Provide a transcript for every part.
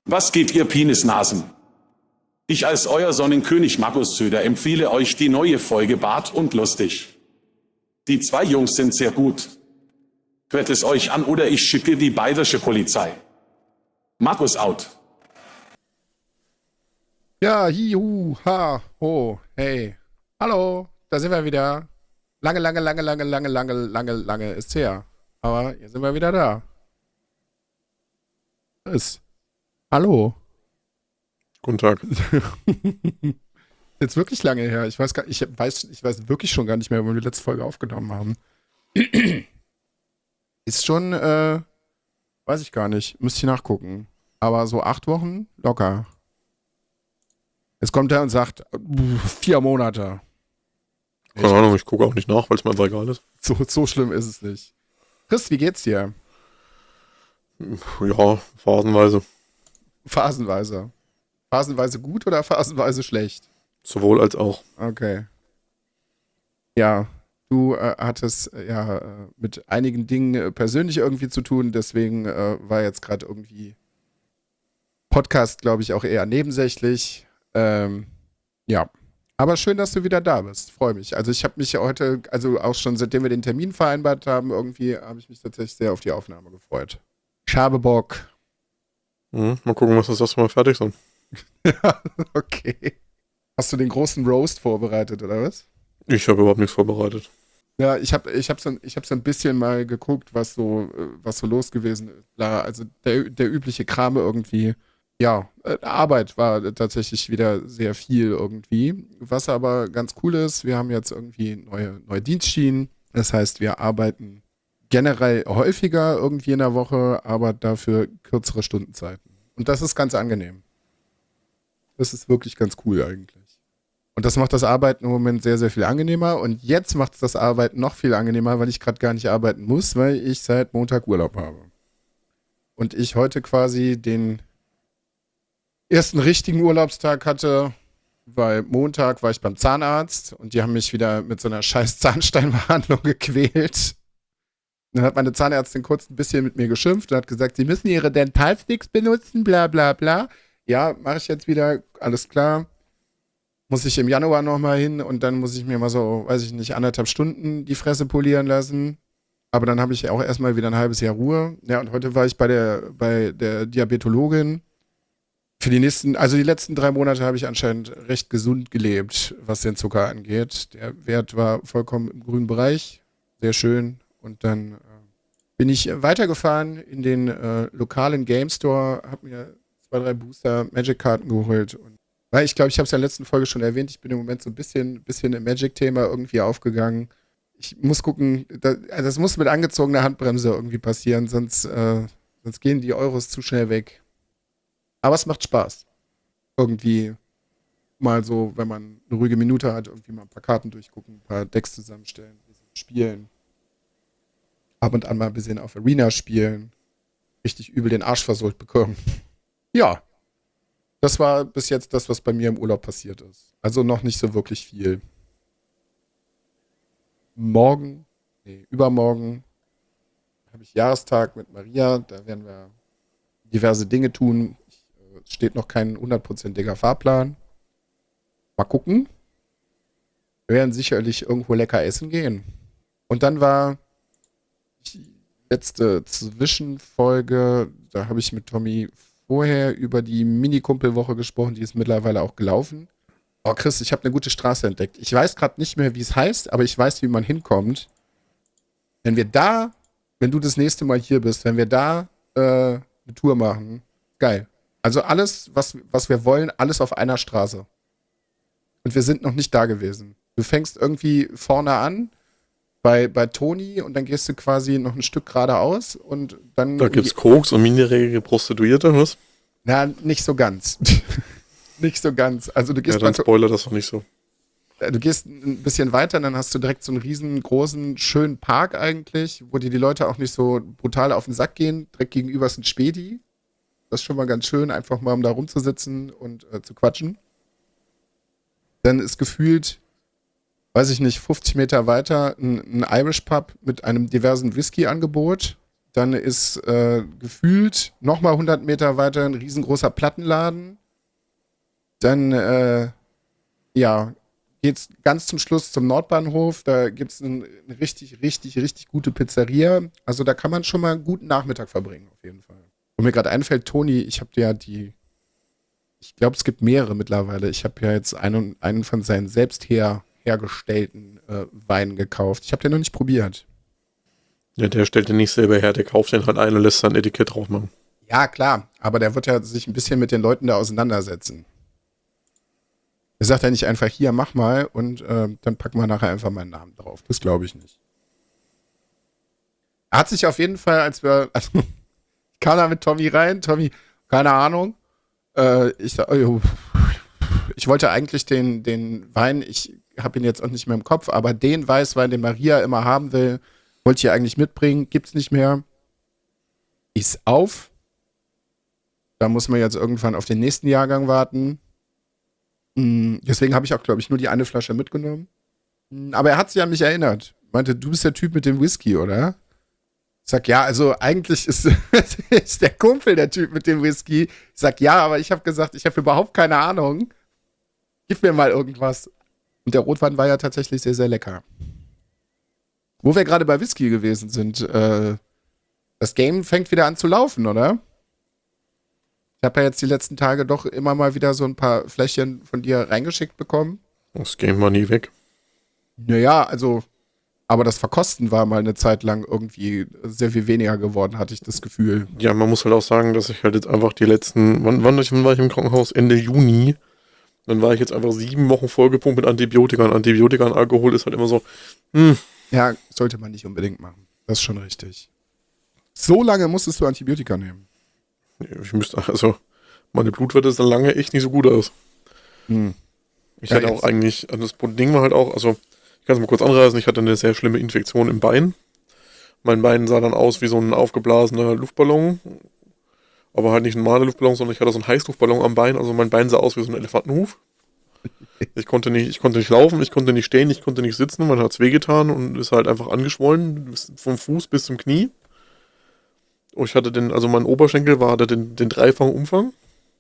Was geht ihr Penisnasen? Ich als euer Sonnenkönig Markus Söder empfehle euch die neue Folge Bart und Lustig. Die zwei Jungs sind sehr gut. Hört es euch an oder ich schicke die bayerische Polizei. Markus out. Ja, hihu, ha, ho, hey. Hallo, da sind wir wieder. Lange ist her. Aber jetzt sind wir wieder da. Hallo. Guten Tag. Jetzt wirklich lange her. Ich weiß wirklich schon gar nicht mehr, wann wir die letzte Folge aufgenommen haben. Ist schon, weiß ich gar nicht. Müsste ich nachgucken. Aber so 8 Wochen locker. Jetzt kommt er und sagt, 4 Monate. Keine Ahnung, ich gucke auch nicht nach, weil es mir einfach egal ist. So schlimm ist es nicht. Chris, wie geht's dir? Ja, phasenweise. Phasenweise. Phasenweise gut oder phasenweise schlecht? Sowohl als auch. Okay. Ja, du hattest mit einigen Dingen persönlich irgendwie zu tun, deswegen war jetzt gerade irgendwie Podcast, glaube ich, auch eher nebensächlich. Ja. Aber schön, dass du wieder da bist. Freue mich. Also ich habe mich heute, also auch schon seitdem wir den Termin vereinbart haben, irgendwie habe ich mich tatsächlich sehr auf die Aufnahme gefreut. Ich habe Bock. Mal gucken, was das erste Mal fertig sind. Ja, okay. Hast du den großen Roast vorbereitet, oder was? Ich habe überhaupt nichts vorbereitet. Ja, ich hab so ein bisschen mal geguckt, was so los gewesen ist. Klar, also der übliche Kram irgendwie. Ja, Arbeit war tatsächlich wieder sehr viel irgendwie. Was aber ganz cool ist, wir haben jetzt irgendwie neue Dienstschienen. Das heißt, wir arbeiten generell häufiger irgendwie in der Woche, aber dafür kürzere Stundenzeiten. Und das ist ganz angenehm. Das ist wirklich ganz cool eigentlich. Und das macht das Arbeiten im Moment sehr, sehr viel angenehmer. Und jetzt macht es das Arbeiten noch viel angenehmer, weil ich gerade gar nicht arbeiten muss, weil ich seit Montag Urlaub habe. Und ich heute quasi den ersten richtigen Urlaubstag hatte, weil Montag war ich beim Zahnarzt und die haben mich wieder mit so einer scheiß Zahnsteinbehandlung gequält. Dann hat meine Zahnärztin kurz ein bisschen mit mir geschimpft und hat gesagt, sie müssen ihre Dentalsticks benutzen, bla bla bla. Ja, mache ich jetzt wieder, alles klar. Muss ich im Januar nochmal hin und dann muss ich mir mal so, weiß ich nicht, 1,5 Stunden die Fresse polieren lassen. Aber dann habe ich auch erstmal wieder ein halbes Jahr Ruhe. Ja, und heute war ich bei der Diabetologin. Für die letzten 3 Monate habe ich anscheinend recht gesund gelebt, was den Zucker angeht. Der Wert war vollkommen im grünen Bereich. Sehr schön. Und dann bin ich weitergefahren in den lokalen Game Store, habe mir 2, 3 Booster Magic-Karten geholt. Weil ich glaube, ich habe es ja in der letzten Folge schon erwähnt, ich bin im Moment so ein bisschen im Magic-Thema irgendwie aufgegangen. Ich muss gucken, das muss mit angezogener Handbremse irgendwie passieren, sonst gehen die Euros zu schnell weg. Aber es macht Spaß. Irgendwie mal so, wenn man eine ruhige Minute hat, irgendwie mal ein paar Karten durchgucken, ein paar Decks zusammenstellen, ein bisschen spielen. Ab und an mal ein bisschen auf Arena spielen. Richtig übel den Arsch versohlt bekommen. Ja. Das war bis jetzt das, was bei mir im Urlaub passiert ist. Also noch nicht so wirklich viel. Übermorgen habe ich Jahrestag mit Maria. Da werden wir diverse Dinge tun. Es steht noch kein 100%iger Fahrplan. Mal gucken. Wir werden sicherlich irgendwo lecker essen gehen. Und dann war die letzte Zwischenfolge, da habe ich mit Tommy vorher über die Mini-Kumpelwoche gesprochen, die ist mittlerweile auch gelaufen. Oh Chris, ich habe eine gute Straße entdeckt. Ich weiß gerade nicht mehr, wie es heißt, aber ich weiß, wie man hinkommt. Wenn du das nächste Mal hier bist, wenn wir da eine Tour machen, geil. Also alles, was wir wollen, alles auf einer Straße. Und wir sind noch nicht da gewesen. Du fängst irgendwie vorne an, bei Toni, und dann gehst du quasi noch ein Stück geradeaus und dann... Da gibt's Koks und minderjährige Prostituierte, was? Na, nicht so ganz. Nicht so ganz. Also du gehst Ja, dann spoiler das doch nicht so. Du gehst ein bisschen weiter, dann hast du direkt so einen riesengroßen, schönen Park eigentlich, wo dir die Leute auch nicht so brutal auf den Sack gehen. Direkt gegenüber ist ein Späti. Das ist schon mal ganz schön, einfach mal um da rumzusitzen und zu quatschen. Dann ist gefühlt, weiß ich nicht, 50 Meter weiter ein Irish Pub mit einem diversen Whisky-Angebot. Dann ist gefühlt nochmal 100 Meter weiter ein riesengroßer Plattenladen. Dann, geht's ganz zum Schluss zum Nordbahnhof. Da gibt's eine richtig, richtig, richtig gute Pizzeria. Also da kann man schon mal einen guten Nachmittag verbringen, auf jeden Fall. Wo mir gerade einfällt, Toni, ich habe ja ich glaube, es gibt mehrere mittlerweile. Ich habe ja jetzt einen von seinen selbst hergestellten Weinen gekauft. Ich habe den noch nicht probiert. Ja, der stellt den nicht selber her, der kauft den halt ein und lässt sein Etikett drauf machen. Ja, klar, aber der wird ja sich ein bisschen mit den Leuten da auseinandersetzen. Er sagt ja nicht einfach, hier, mach mal und dann packen wir nachher einfach meinen Namen drauf. Das glaube ich nicht. Er hat sich auf jeden Fall, also ich kam da mit Tommy rein, Tommy, keine Ahnung, ich wollte eigentlich den Wein, ich habe ihn jetzt auch nicht mehr im Kopf, aber den Weißwein, den Maria immer haben will, wollte ich ja eigentlich mitbringen, gibt's nicht mehr. Ist auf. Da muss man jetzt irgendwann auf den nächsten Jahrgang warten. Deswegen habe ich auch, glaube ich, nur die eine Flasche mitgenommen. Aber er hat sich an mich erinnert. Meinte, du bist der Typ mit dem Whisky, oder? Ich sag, ja, also eigentlich ist, ist der Kumpel der Typ mit dem Whisky. Ich sag, ja, aber ich habe gesagt, ich habe überhaupt keine Ahnung. Gib mir mal irgendwas. Und der Rotwein war ja tatsächlich sehr, sehr lecker. Wo wir gerade bei Whisky gewesen sind, das Game fängt wieder an zu laufen, oder? Ich habe ja jetzt die letzten Tage doch immer mal wieder so ein paar Fläschchen von dir reingeschickt bekommen. Das Game war nie weg. Naja, also, aber das Verkosten war mal eine Zeit lang irgendwie sehr viel weniger geworden, hatte ich das Gefühl. Ja, man muss halt auch sagen, dass ich halt jetzt einfach die letzten, wann war ich im Krankenhaus? Ende Juni. Dann war ich jetzt einfach 7 Wochen vollgepumpt mit Antibiotika. Und Antibiotika und Alkohol ist halt immer so, Ja, sollte man nicht unbedingt machen. Das ist schon richtig. So lange musstest du Antibiotika nehmen. ich müsste, also, meine Blutwerte sahen lange echt nicht so gut aus. Ich Ja, hatte jetzt. auch eigentlich, also das Ding war halt auch, also, ich kann es mal kurz anreißen, ich hatte eine sehr schlimme Infektion im Bein. Mein Bein sah dann aus wie so ein aufgeblasener Luftballon. Aber halt nicht ein normaler Luftballon, sondern ich hatte so einen Heißluftballon am Bein. Also mein Bein sah aus wie so ein Elefantenhuf. Ich konnte nicht laufen, ich konnte nicht stehen, ich konnte nicht sitzen. Man hat es wehgetan und ist halt einfach angeschwollen, vom Fuß bis zum Knie. Und ich hatte also mein Oberschenkel hatte den dreifachen Umfang.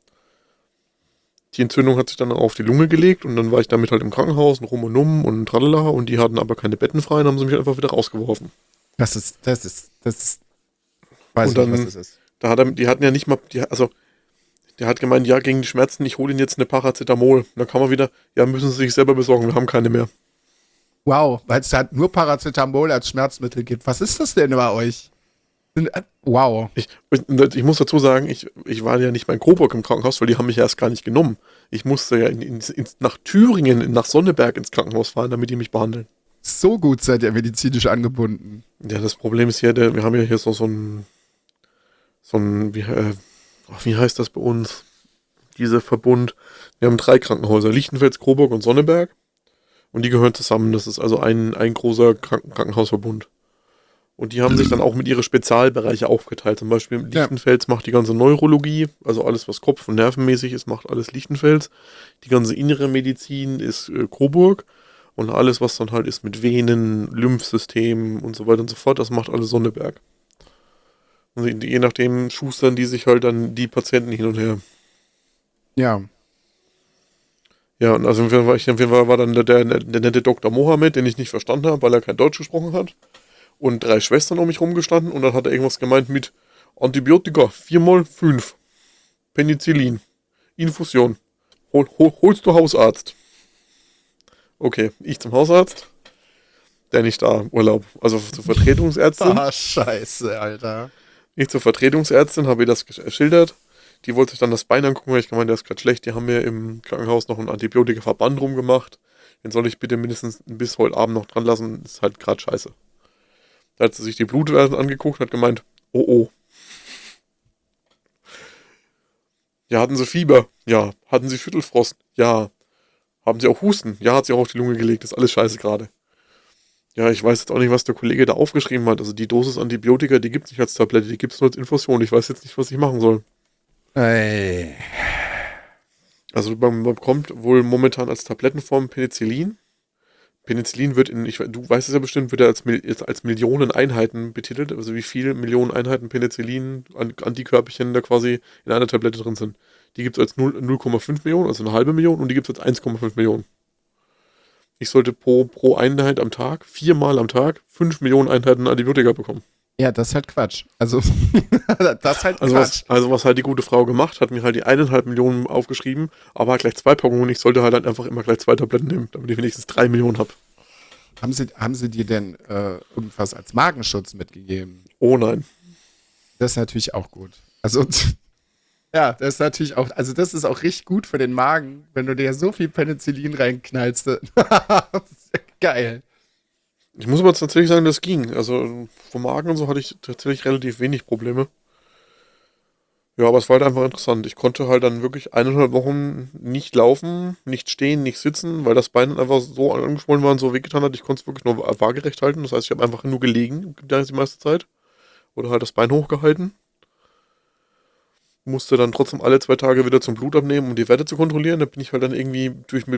Die Entzündung hat sich dann auf die Lunge gelegt und dann war ich damit halt im Krankenhaus und rum und um und tralala und die hatten aber keine Betten frei und haben sie mich einfach wieder rausgeworfen. Das ist, weiß Und ich noch, dann- was das ist. Die hatten ja nicht mal, der hat gemeint, ja, gegen die Schmerzen, ich hole Ihnen jetzt eine Paracetamol. Und dann kann man wieder, ja, müssen Sie sich selber besorgen, wir haben keine mehr. Wow, weil es halt nur Paracetamol als Schmerzmittel gibt. Was ist das denn bei euch? Wow. Ich muss dazu sagen, ich war ja nicht bei Coburg im Krankenhaus, weil die haben mich erst gar nicht genommen. Ich musste ja nach Thüringen, nach Sonneberg ins Krankenhaus fahren, damit die mich behandeln. So gut seid ihr medizinisch angebunden. Ja, das Problem ist hier, wir haben ja hier so ein wie heißt das bei uns? Dieser Verbund. Wir haben 3 Krankenhäuser, Lichtenfels, Coburg und Sonneberg. Und die gehören zusammen. Das ist also ein großer Krankenhausverbund. Und die haben sich dann auch mit ihre Spezialbereiche aufgeteilt. Zum Beispiel Lichtenfels macht die ganze Neurologie, also alles, was Kopf- und Nervenmäßig ist, macht alles Lichtenfels. Die ganze innere Medizin ist Coburg. Und alles, was dann halt ist mit Venen, Lymphsystemen und so weiter und so fort, das macht alles Sonneberg. Und je nachdem schustern die sich halt dann die Patienten hin und her. Ja. Ja, und also auf jeden Fall war dann der nette Dr. Mohammed, den ich nicht verstanden habe, weil er kein Deutsch gesprochen hat. Und 3 Schwestern um mich rumgestanden und dann hat er irgendwas gemeint mit Antibiotika, 4x5, Penicillin, Infusion. Holst du Hausarzt? Okay, ich zum Hausarzt, der nicht da, Urlaub, also zur Vertretungsärztin. Ah, scheiße, Alter. Ich zur Vertretungsärztin habe ihr das geschildert. Die wollte sich dann das Bein angucken, weil ich gemeint, der ist gerade schlecht. Die haben mir im Krankenhaus noch einen Antibiotika-Verband rumgemacht. Den soll ich bitte mindestens bis heute Abend noch dran lassen. Ist halt gerade scheiße. Da hat sie sich die Blutwerte angeguckt und hat gemeint, oh. Ja, hatten Sie Fieber? Ja. Hatten Sie Schüttelfrost? Ja. Haben Sie auch Husten? Ja, hat sie auch auf die Lunge gelegt. Ist alles scheiße gerade. Ja, ich weiß jetzt auch nicht, was der Kollege da aufgeschrieben hat. Also die Dosis Antibiotika, die gibt es nicht als Tablette, die gibt es nur als Infusion. Ich weiß jetzt nicht, was ich machen soll. Ey. Also man bekommt wohl momentan als Tablettenform Penicillin. Penicillin wird du weißt es ja bestimmt, wird ja als Millionen Einheiten betitelt, also wie viele Millionen Einheiten Penicillin, Antikörperchen da quasi in einer Tablette drin sind. Die gibt es als 0,5 Millionen, also eine halbe Million, und die gibt es als 1,5 Millionen. Ich sollte pro Einheit am Tag, 4-mal am Tag, 5 Millionen Einheiten Antibiotika bekommen. Ja, das ist halt Quatsch. Also, das ist halt Also Quatsch. was halt die gute Frau gemacht hat, mir halt die 1,5 Millionen aufgeschrieben, aber halt gleich 2 Packungen und ich sollte halt einfach immer gleich 2 Tabletten nehmen, damit ich wenigstens 3 Millionen habe. Haben sie dir denn irgendwas als Magenschutz mitgegeben? Oh nein. Das ist natürlich auch gut. Also, ja, das ist natürlich auch, also das ist auch richtig gut für den Magen, wenn du dir so viel Penicillin reinknallst. Geil. Ich muss aber tatsächlich sagen, das ging. Also vom Magen und so hatte ich tatsächlich relativ wenig Probleme. Ja, aber es war halt einfach interessant. Ich konnte halt dann wirklich 1,5 Wochen nicht laufen, nicht stehen, nicht sitzen, weil das Bein dann einfach so angeschwollen war und so wehgetan hat. Ich konnte es wirklich nur waagerecht halten. Das heißt, ich habe einfach nur gelegen die meiste Zeit. Oder halt das Bein hochgehalten. Musste dann trotzdem alle 2 Tage wieder zum Blut abnehmen, um die Werte zu kontrollieren. Da bin ich halt dann irgendwie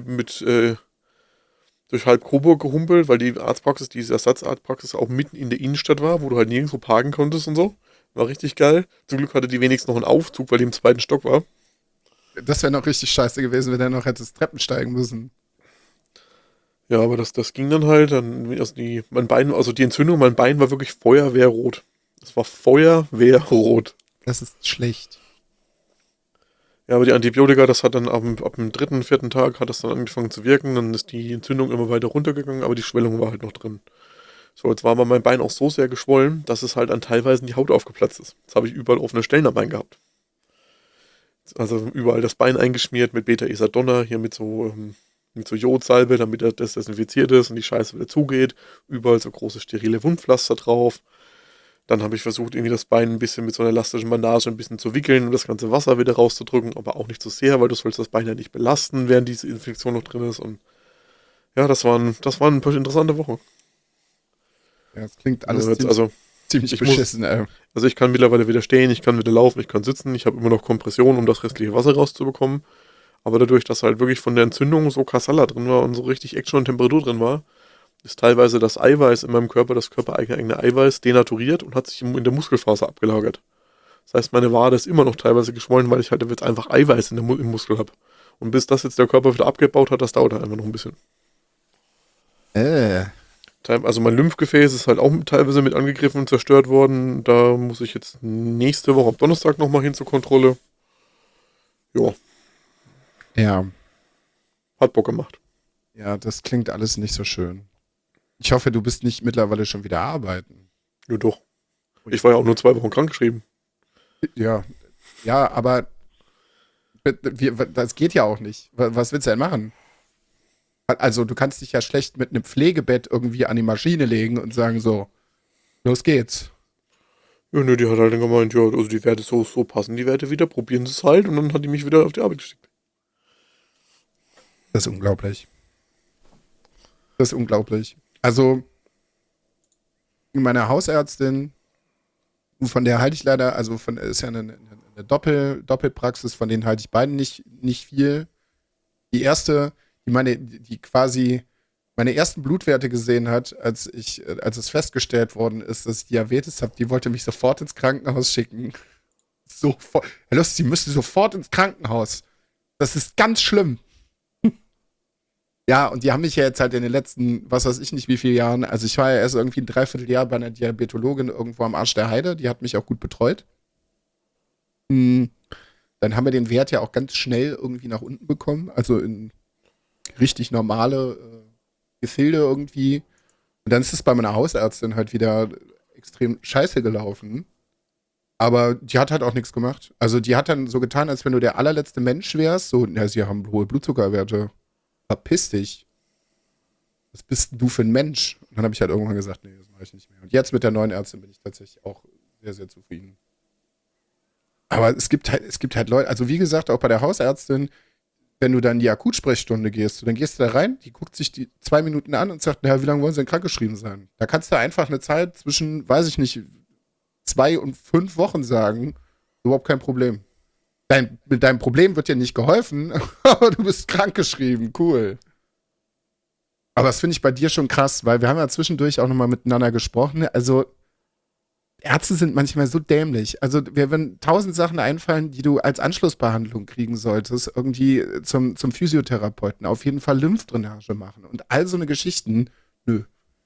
durch halb Coburg gehumpelt, weil die Arztpraxis, diese Ersatzarztpraxis auch mitten in der Innenstadt war, wo du halt nirgendwo parken konntest und so. War richtig geil. Zum Glück hatte die wenigstens noch einen Aufzug, weil die im 2. Stock war. Das wäre noch richtig scheiße gewesen, wenn er noch hätte Treppen steigen müssen. Ja, aber das ging dann halt. Also mein Bein, also die Entzündung, mein Bein war wirklich feuerwehrrot. Es war feuerwehrrot. Das ist schlecht. Ja, aber die Antibiotika, das hat dann ab dem 3., 4. Tag hat das dann angefangen zu wirken. Dann ist die Entzündung immer weiter runtergegangen, aber die Schwellung war halt noch drin. So, jetzt war aber mein Bein auch so sehr geschwollen, dass es halt an teilweise die Haut aufgeplatzt ist. Jetzt habe ich überall offene Stellen am Bein gehabt. Also überall das Bein eingeschmiert mit Beta-Isadonna, hier mit so Jodsalbe, damit das desinfiziert ist und die Scheiße wieder zugeht. Überall so große sterile Wundpflaster drauf. Dann habe ich versucht, irgendwie das Bein ein bisschen mit so einer elastischen Bandage ein bisschen zu wickeln, um das ganze Wasser wieder rauszudrücken, aber auch nicht zu sehr, weil du sollst das Bein ja nicht belasten, während diese Infektion noch drin ist. Und ja, das waren ein paar interessante Wochen. Ja, das klingt alles ziemlich ich beschissen, ey. Also ich kann mittlerweile wieder stehen, ich kann wieder laufen, ich kann sitzen, ich habe immer noch Kompression, um das restliche Wasser rauszubekommen. Aber dadurch, dass halt wirklich von der Entzündung so Kassala drin war und so richtig Action und Temperatur drin war, ist teilweise das Eiweiß in meinem Körper, das körpereigene Eiweiß, denaturiert und hat sich in der Muskelfaser abgelagert. Das heißt, meine Wade ist immer noch teilweise geschwollen, weil ich halt jetzt einfach Eiweiß im Muskel habe. Und bis das jetzt der Körper wieder abgebaut hat, das dauert halt einfach noch ein bisschen. Also mein Lymphgefäß ist halt auch teilweise mit angegriffen und zerstört worden. Da muss ich jetzt nächste Woche am Donnerstag nochmal hin zur Kontrolle. Ja. Ja. Hat Bock gemacht. Ja, das klingt alles nicht so schön. Ich hoffe, du bist nicht mittlerweile schon wieder arbeiten. Ja, doch. Ich war ja auch nur 2 Wochen krankgeschrieben. Ja. Ja, aber das geht ja auch nicht. Was willst du denn machen? Also, du kannst dich ja schlecht mit einem Pflegebett irgendwie an die Maschine legen und sagen so, los geht's. Ja, nö, die hat halt dann gemeint, ja, also die Werte so passen, die Werte wieder, probieren sie es halt und dann hat die mich wieder auf die Arbeit geschickt. Das ist unglaublich. Das ist unglaublich. Also, meine Hausärztin, von der halte ich leider, also ist ja eine Doppelpraxis, von denen halte ich beiden nicht viel. Die erste, die quasi meine ersten Blutwerte gesehen hat, als es festgestellt worden ist, dass ich Diabetes habe, die wollte mich sofort ins Krankenhaus schicken. Herr Lust, Sie müssen sofort ins Krankenhaus. Das ist ganz schlimm. Ja, und die haben mich ja jetzt halt in den letzten, was weiß ich nicht wie viele Jahren, also ich war ja erst irgendwie ein Dreivierteljahr bei einer Diabetologin irgendwo am Arsch der Heide, die hat mich auch gut betreut. Dann haben wir den Wert ja auch ganz schnell irgendwie nach unten bekommen, also in richtig normale Gefilde irgendwie. Und dann ist es bei meiner Hausärztin halt wieder extrem scheiße gelaufen. Aber die hat halt auch nichts gemacht. Also die hat dann so getan, als wenn du der allerletzte Mensch wärst. So, ja, sie haben hohe Blutzuckerwerte. Verpiss dich. Was bist denn du für ein Mensch? Und dann habe ich halt irgendwann gesagt, nee, das mache ich nicht mehr. Und jetzt mit der neuen Ärztin bin ich tatsächlich auch sehr, sehr zufrieden. Aber es gibt halt Leute, also wie gesagt, auch bei der Hausärztin, wenn du dann in die Akutsprechstunde gehst, dann gehst du da rein, die guckt sich die 2 Minuten an und sagt, naja, wie lange wollen sie denn krankgeschrieben sein? Da kannst du einfach eine Zeit zwischen, weiß ich nicht, 2 und 5 Wochen sagen, überhaupt kein Problem. Mit deinem Problem wird dir nicht geholfen, aber du bist krankgeschrieben, cool. Aber das finde ich bei dir schon krass, weil wir haben ja zwischendurch auch nochmal miteinander gesprochen. Also Ärzte sind manchmal so dämlich. Also mir werden 1000 Sachen einfallen, die du als Anschlussbehandlung kriegen solltest, irgendwie zum Physiotherapeuten. Auf jeden Fall Lymphdrainage machen und all so eine Geschichten. Nö.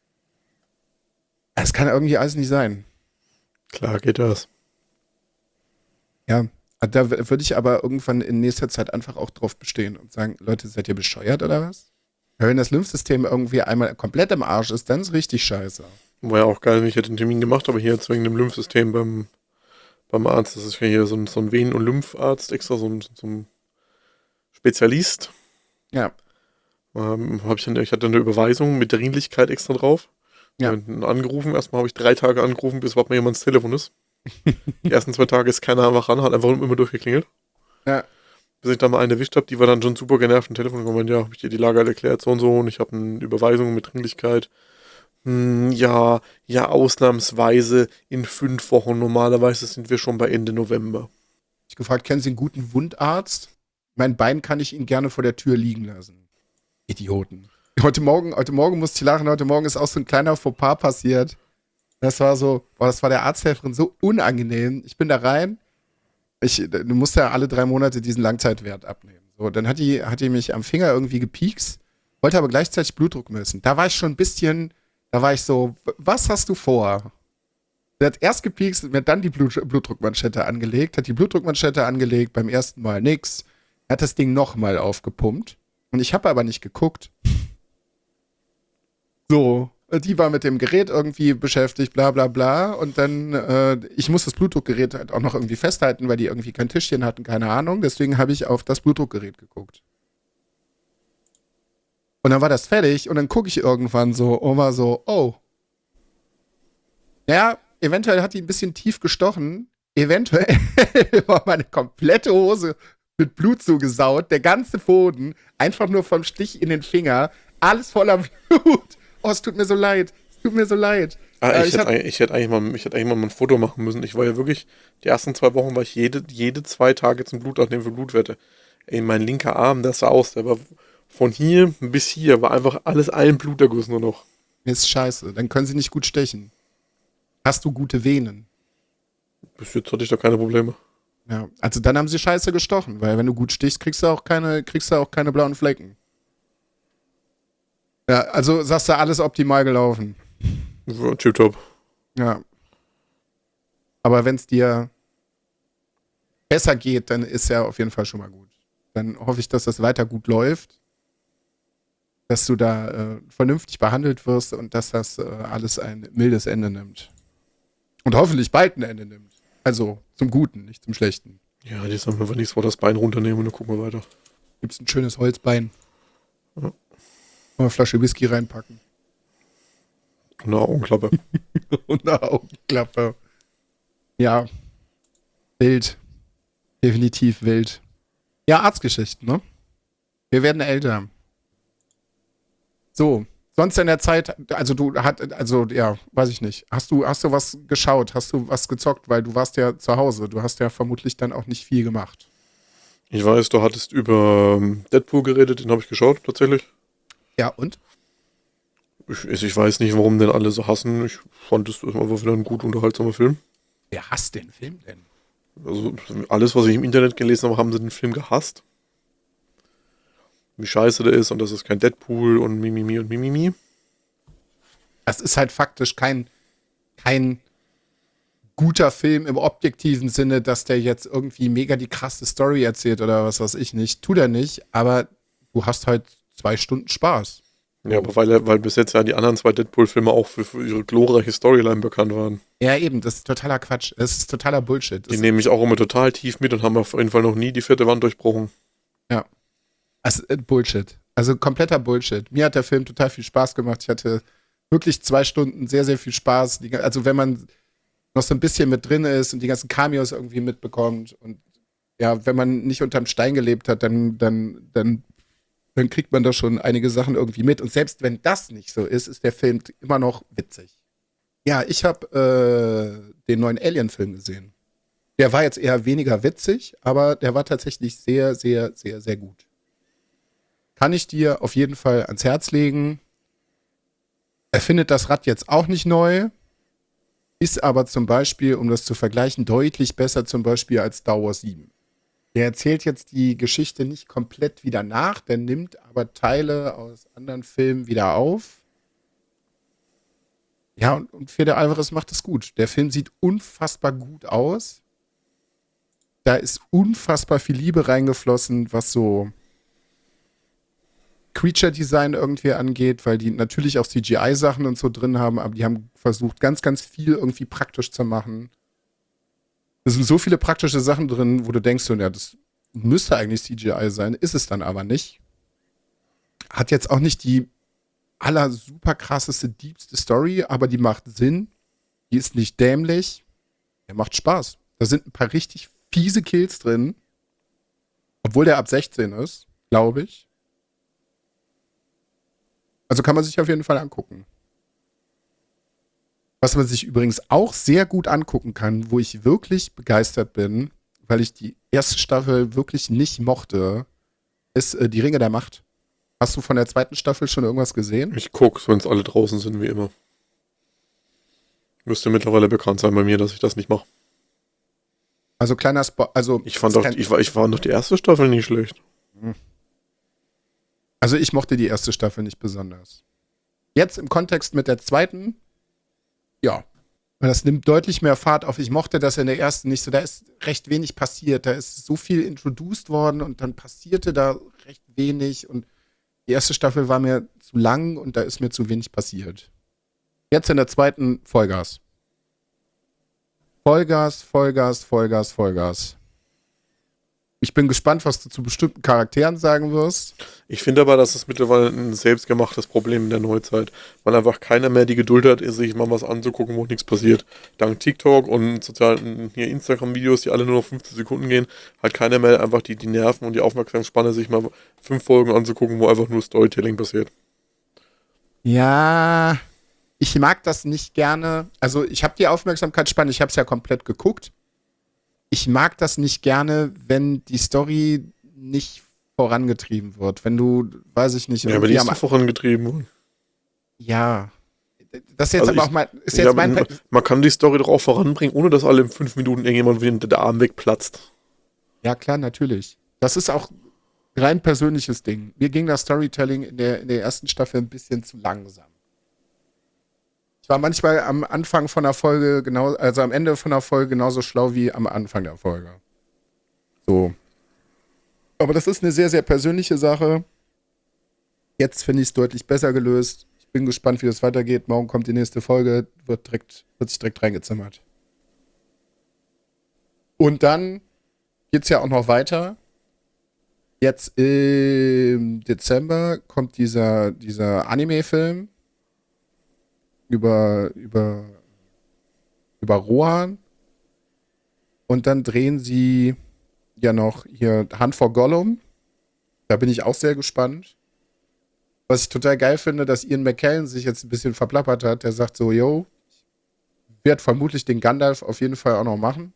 Das kann irgendwie alles nicht sein. Klar geht das. Ja, da würde ich aber irgendwann in nächster Zeit einfach auch drauf bestehen und sagen, Leute, seid ihr bescheuert oder was? Weil wenn das Lymphsystem irgendwie einmal komplett im Arsch ist, dann ist richtig scheiße. War ja auch geil, ich hätte einen Termin gemacht, aber hier jetzt wegen dem Lymphsystem beim Arzt. Das ist ja hier so ein Venen- und Lympharzt extra, so ein Spezialist. Ja, Ich hatte eine Überweisung mit Dringlichkeit extra drauf. Ja. Angerufen, erstmal habe ich 3 Tage angerufen, bis überhaupt mal jemand ans Telefon ist. Die ersten 2 Tage ist keiner einfach ran, hat einfach immer durchgeklingelt. ja. Bis ich da mal einen erwischt habe, die war dann schon super genervt am Telefon gekommen. Ja, habe ich dir die Lage halt erklärt, so und ich habe eine Überweisung mit Dringlichkeit. Ja, ausnahmsweise in 5 Wochen. Normalerweise sind wir schon bei Ende November. Ich gefragt, kennen Sie einen guten Wundarzt? Mein Bein kann ich Ihnen gerne vor der Tür liegen lassen. Idioten. Heute Morgen musste ich lachen, heute Morgen ist auch so ein kleiner Fauxpas passiert. Das war so, das war der Arzthelferin so unangenehm. Ich bin da rein, du musst ja alle 3 Monate diesen Langzeitwert abnehmen. So, dann hat die mich am Finger irgendwie gepiekst, wollte aber gleichzeitig Blutdruck messen. Da war ich schon ein bisschen, da war ich so, was hast du vor? Sie hat erst gepiekst, mir dann die Blutdruckmanschette angelegt, beim ersten Mal nix, hat das Ding nochmal aufgepumpt und ich habe aber nicht geguckt. So, die war mit dem Gerät irgendwie beschäftigt, bla bla bla. Und dann, ich muss das Blutdruckgerät halt auch noch irgendwie festhalten, weil die irgendwie kein Tischchen hatten, keine Ahnung. Deswegen habe ich auf das Blutdruckgerät geguckt. Und dann war das fertig und dann gucke ich irgendwann so und war so, oh. Ja, eventuell hat die ein bisschen tief gestochen. Eventuell war meine komplette Hose mit Blut zugesaut, der ganze Boden, einfach nur vom Stich in den Finger, alles voller Blut. Oh, es tut mir so leid. Ich hätte eigentlich mal ein Foto machen müssen. Ich war ja wirklich, die ersten 2 Wochen war ich jede 2 Tage zum Blutabnehmen für Blutwerte. Ey, mein linker Arm, das sah aus, der war von hier bis hier, war einfach alles ein Bluterguss nur noch. Ist scheiße, dann können sie nicht gut stechen. Hast du gute Venen? Bis jetzt hatte ich da keine Probleme. Ja, also dann haben sie scheiße gestochen, weil wenn du gut stichst, kriegst du auch keine blauen Flecken. Ja, also sagst du, alles optimal gelaufen. Tip-top. Ja. Aber wenn es dir besser geht, dann ist ja auf jeden Fall schon mal gut. Dann hoffe ich, dass das weiter gut läuft, dass du da vernünftig behandelt wirst und dass das alles ein mildes Ende nimmt. Und hoffentlich bald ein Ende nimmt. Also zum Guten, nicht zum Schlechten. Ja, die sagen einfach nichts, wo das Bein runternehmen und dann gucken wir weiter. Gibt's ein schönes Holzbein. Ja. Eine Flasche Whisky reinpacken. Und eine Augenklappe. Und eine Augenklappe. Ja. Wild. Definitiv wild. Ja, Arztgeschichten, ne? Wir werden älter. So. Sonst in der Zeit, weiß ich nicht. Hast du was geschaut? Hast du was gezockt? Weil du warst ja zu Hause. Du hast ja vermutlich dann auch nicht viel gemacht. Ich weiß, du hattest über Deadpool geredet, den habe ich geschaut, tatsächlich. Ja, und? Ich weiß nicht, warum den alle so hassen. Ich fand es einfach wieder ein gut unterhaltsamer Film. Wer hasst den Film denn? Also alles, was ich im Internet gelesen habe, haben sie den Film gehasst. Wie scheiße der ist und das ist kein Deadpool und Mimimi. Das ist halt faktisch kein guter Film im objektiven Sinne, dass der jetzt irgendwie mega die krasse Story erzählt oder was weiß ich nicht. Tut er nicht, aber du hast halt 2 Stunden Spaß. Ja, aber weil bis jetzt ja die anderen 2 Deadpool-Filme auch für ihre glorreiche Storyline bekannt waren. Ja, eben, das ist totaler Quatsch. Das ist totaler Bullshit. Die nehme ich auch immer total tief mit und haben auf jeden Fall noch nie die 4. Wand durchbrochen. Ja. Also, Bullshit. Also kompletter Bullshit. Mir hat der Film total viel Spaß gemacht. Ich hatte wirklich 2 Stunden sehr, sehr viel Spaß. Also wenn man noch so ein bisschen mit drin ist und die ganzen Cameos irgendwie mitbekommt und ja, wenn man nicht unterm Stein gelebt hat, dann kriegt man da schon einige Sachen irgendwie mit. Und selbst wenn das nicht so ist, ist der Film immer noch witzig. Ja, ich habe den neuen Alien-Film gesehen. Der war jetzt eher weniger witzig, aber der war tatsächlich sehr, sehr, sehr, sehr gut. Kann ich dir auf jeden Fall ans Herz legen. Er findet das Rad jetzt auch nicht neu, ist aber zum Beispiel, um das zu vergleichen, deutlich besser zum Beispiel als Star Wars 7. Der erzählt jetzt die Geschichte nicht komplett wieder nach, der nimmt aber Teile aus anderen Filmen wieder auf. Ja, und Fede Alvarez macht das gut. Der Film sieht unfassbar gut aus. Da ist unfassbar viel Liebe reingeflossen, was so Creature-Design irgendwie angeht, weil die natürlich auch CGI-Sachen und so drin haben, aber die haben versucht, ganz, ganz viel irgendwie praktisch zu machen. Es sind so viele praktische Sachen drin, wo du denkst, ja, das müsste eigentlich CGI sein, ist es dann aber nicht. Hat jetzt auch nicht die super krasseste, diebste Story, aber die macht Sinn. Die ist nicht dämlich. Der macht Spaß. Da sind ein paar richtig fiese Kills drin. Obwohl der ab 16 ist, glaube ich. Also kann man sich auf jeden Fall angucken. Was man sich übrigens auch sehr gut angucken kann, wo ich wirklich begeistert bin, weil ich die erste Staffel wirklich nicht mochte, ist die Ringe der Macht. Hast du von der zweiten Staffel schon irgendwas gesehen? Ich guck's, wenn es alle draußen sind, wie immer. Müsste mittlerweile bekannt sein bei mir, dass ich das nicht mache. Also kleiner also ich fand doch die erste Staffel nicht schlecht. Also ich mochte die erste Staffel nicht besonders. Jetzt im Kontext mit der zweiten, ja. Das nimmt deutlich mehr Fahrt auf. Ich mochte das in der ersten nicht so. Da ist recht wenig passiert. Da ist so viel introduced worden und dann passierte da recht wenig. Und die erste Staffel war mir zu lang und da ist mir zu wenig passiert. Jetzt in der zweiten Vollgas. Vollgas, Vollgas, Vollgas, Vollgas. Ich bin gespannt, was du zu bestimmten Charakteren sagen wirst. Ich finde aber, dass es mittlerweile ein selbstgemachtes Problem in der Neuzeit, weil einfach keiner mehr die Geduld hat, sich mal was anzugucken, wo nichts passiert. Dank TikTok und sozialen hier Instagram-Videos, die alle nur noch 15 Sekunden gehen, hat keiner mehr einfach die Nerven und die Aufmerksamkeitsspanne, sich mal 5 Folgen anzugucken, wo einfach nur Storytelling passiert. Ja, ich mag das nicht gerne. Also ich habe die Aufmerksamkeitsspanne, ich habe es ja komplett geguckt. Ich mag das nicht gerne, wenn die Story nicht vorangetrieben wird. Wenn du, weiß ich nicht, ja, aber die ist doch vorangetrieben worden. Ja. Das ist jetzt also aber auch mal. Ist jetzt man kann die Story doch auch voranbringen, ohne dass alle in 5 Minuten irgendjemand wieder der Arm wegplatzt. Ja, klar, natürlich. Das ist auch rein persönliches Ding. Mir ging das Storytelling in der ersten Staffel ein bisschen zu langsam. Ich war manchmal am Anfang von der Folge also am Ende von der Folge genauso schlau wie am Anfang der Folge. So. Aber das ist eine sehr, sehr persönliche Sache. Jetzt finde ich es deutlich besser gelöst. Ich bin gespannt, wie das weitergeht. Morgen kommt die nächste Folge, wird sich direkt reingezimmert. Und dann geht's ja auch noch weiter. Jetzt im Dezember kommt dieser Anime-Film über Rohan. Und dann drehen sie ja noch hier Hunt for Gollum. Da bin ich auch sehr gespannt. Was ich total geil finde, dass Ian McKellen sich jetzt ein bisschen verplappert hat. Der sagt so, yo, ich werde vermutlich den Gandalf auf jeden Fall auch noch machen.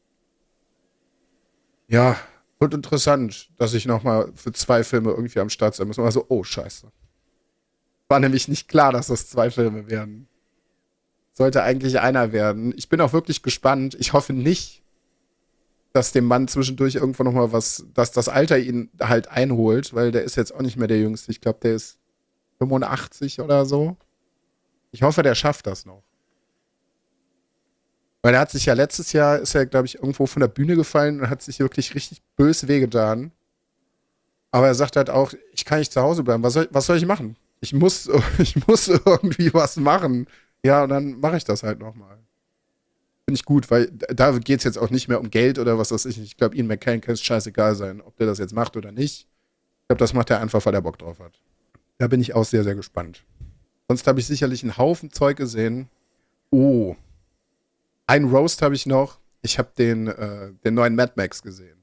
Ja, wird interessant, dass ich nochmal für 2 Filme irgendwie am Start sein muss. Also, oh, scheiße. War nämlich nicht klar, dass das 2 Filme werden. Sollte eigentlich einer werden. Ich bin auch wirklich gespannt. Ich hoffe nicht, dass dem Mann zwischendurch irgendwo nochmal dass das Alter ihn halt einholt, weil der ist jetzt auch nicht mehr der Jüngste. Ich glaube, der ist 85 oder so. Ich hoffe, der schafft das noch. Weil er hat sich ja letztes Jahr, ist er, glaube ich, irgendwo von der Bühne gefallen und hat sich wirklich richtig böse wehgetan. Aber er sagt halt auch, ich kann nicht zu Hause bleiben. Was soll ich machen? Ich muss irgendwie was machen. Ja, und dann mache ich das halt nochmal. Finde ich gut, weil da geht es jetzt auch nicht mehr um Geld oder was weiß ich. Ich glaube, Ian McKellen kann es scheißegal sein, ob der das jetzt macht oder nicht. Ich glaube, das macht er einfach, weil er Bock drauf hat. Da bin ich auch sehr, sehr gespannt. Sonst habe ich sicherlich einen Haufen Zeug gesehen. Oh. Ein Roast habe ich noch. Ich habe den neuen Mad Max gesehen.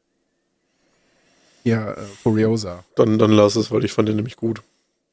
Ja, Furiosa. Dann lass es, weil ich fand den nämlich gut.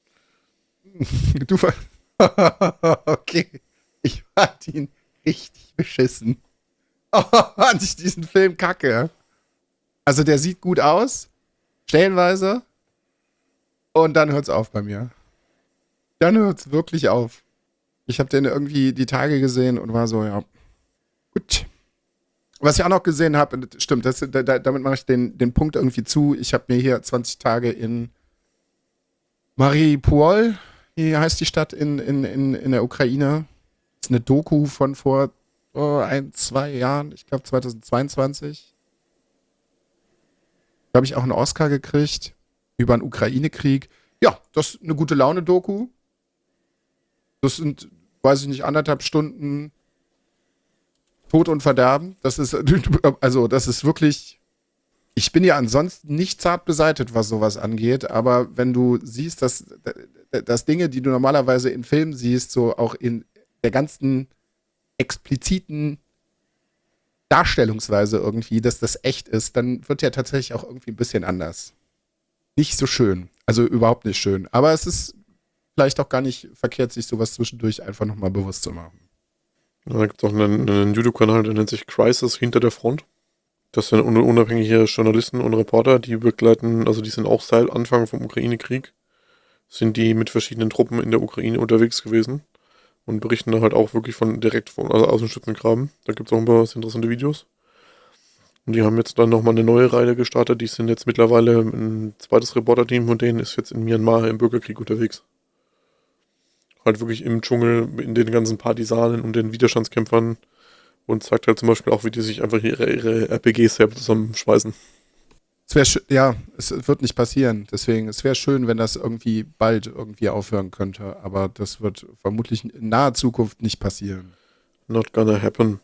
Du okay. Ich fand ihn richtig beschissen. Fand ich diesen Film kacke. Also der sieht gut aus. Stellenweise. Und dann hört's auf bei mir. Dann hört's wirklich auf. Ich habe den irgendwie die Tage gesehen und war so, ja, gut. Was ich auch noch gesehen habe, stimmt, damit mache ich den Punkt irgendwie zu. Ich habe mir hier 20 Tage in Mariupol, wie heißt die Stadt in der Ukraine? Das ist eine Doku von vor 2 Jahren, ich glaube 2022. Da habe ich auch einen Oscar gekriegt über den Ukraine-Krieg. Ja, das ist eine gute Laune-Doku. Das sind, weiß ich nicht, 1,5 Stunden Tod und Verderben. Das ist, also das ist wirklich, ich bin ja ansonsten nicht zart beseitet, was sowas angeht, aber wenn du siehst, dass Dinge, die du normalerweise in Filmen siehst, so auch in der ganzen expliziten Darstellungsweise irgendwie, dass das echt ist, dann wird ja tatsächlich auch irgendwie ein bisschen anders. Nicht so schön. Also überhaupt nicht schön. Aber es ist vielleicht auch gar nicht verkehrt, sich sowas zwischendurch einfach nochmal bewusst zu machen. Da gibt es auch einen YouTube-Kanal, der nennt sich Crisis hinter der Front. Das sind unabhängige Journalisten und Reporter, die begleiten, also die sind auch seit Anfang vom Ukraine-Krieg, sind die mit verschiedenen Truppen in der Ukraine unterwegs gewesen und berichten da halt auch wirklich also aus dem Schützengraben. Da gibt es auch ein paar interessante Videos. Und die haben jetzt dann nochmal eine neue Reihe gestartet. Die sind jetzt mittlerweile ein zweites Reporter-Team von denen ist jetzt in Myanmar im Bürgerkrieg unterwegs. Halt wirklich im Dschungel, in den ganzen Partisanen und den Widerstandskämpfern und zeigt halt zum Beispiel auch, wie die sich einfach ihre RPGs selber zusammenschweißen. Ja, es wird nicht passieren. Deswegen, es wäre schön, wenn das irgendwie bald irgendwie aufhören könnte. Aber das wird vermutlich in naher Zukunft nicht passieren. Not gonna happen.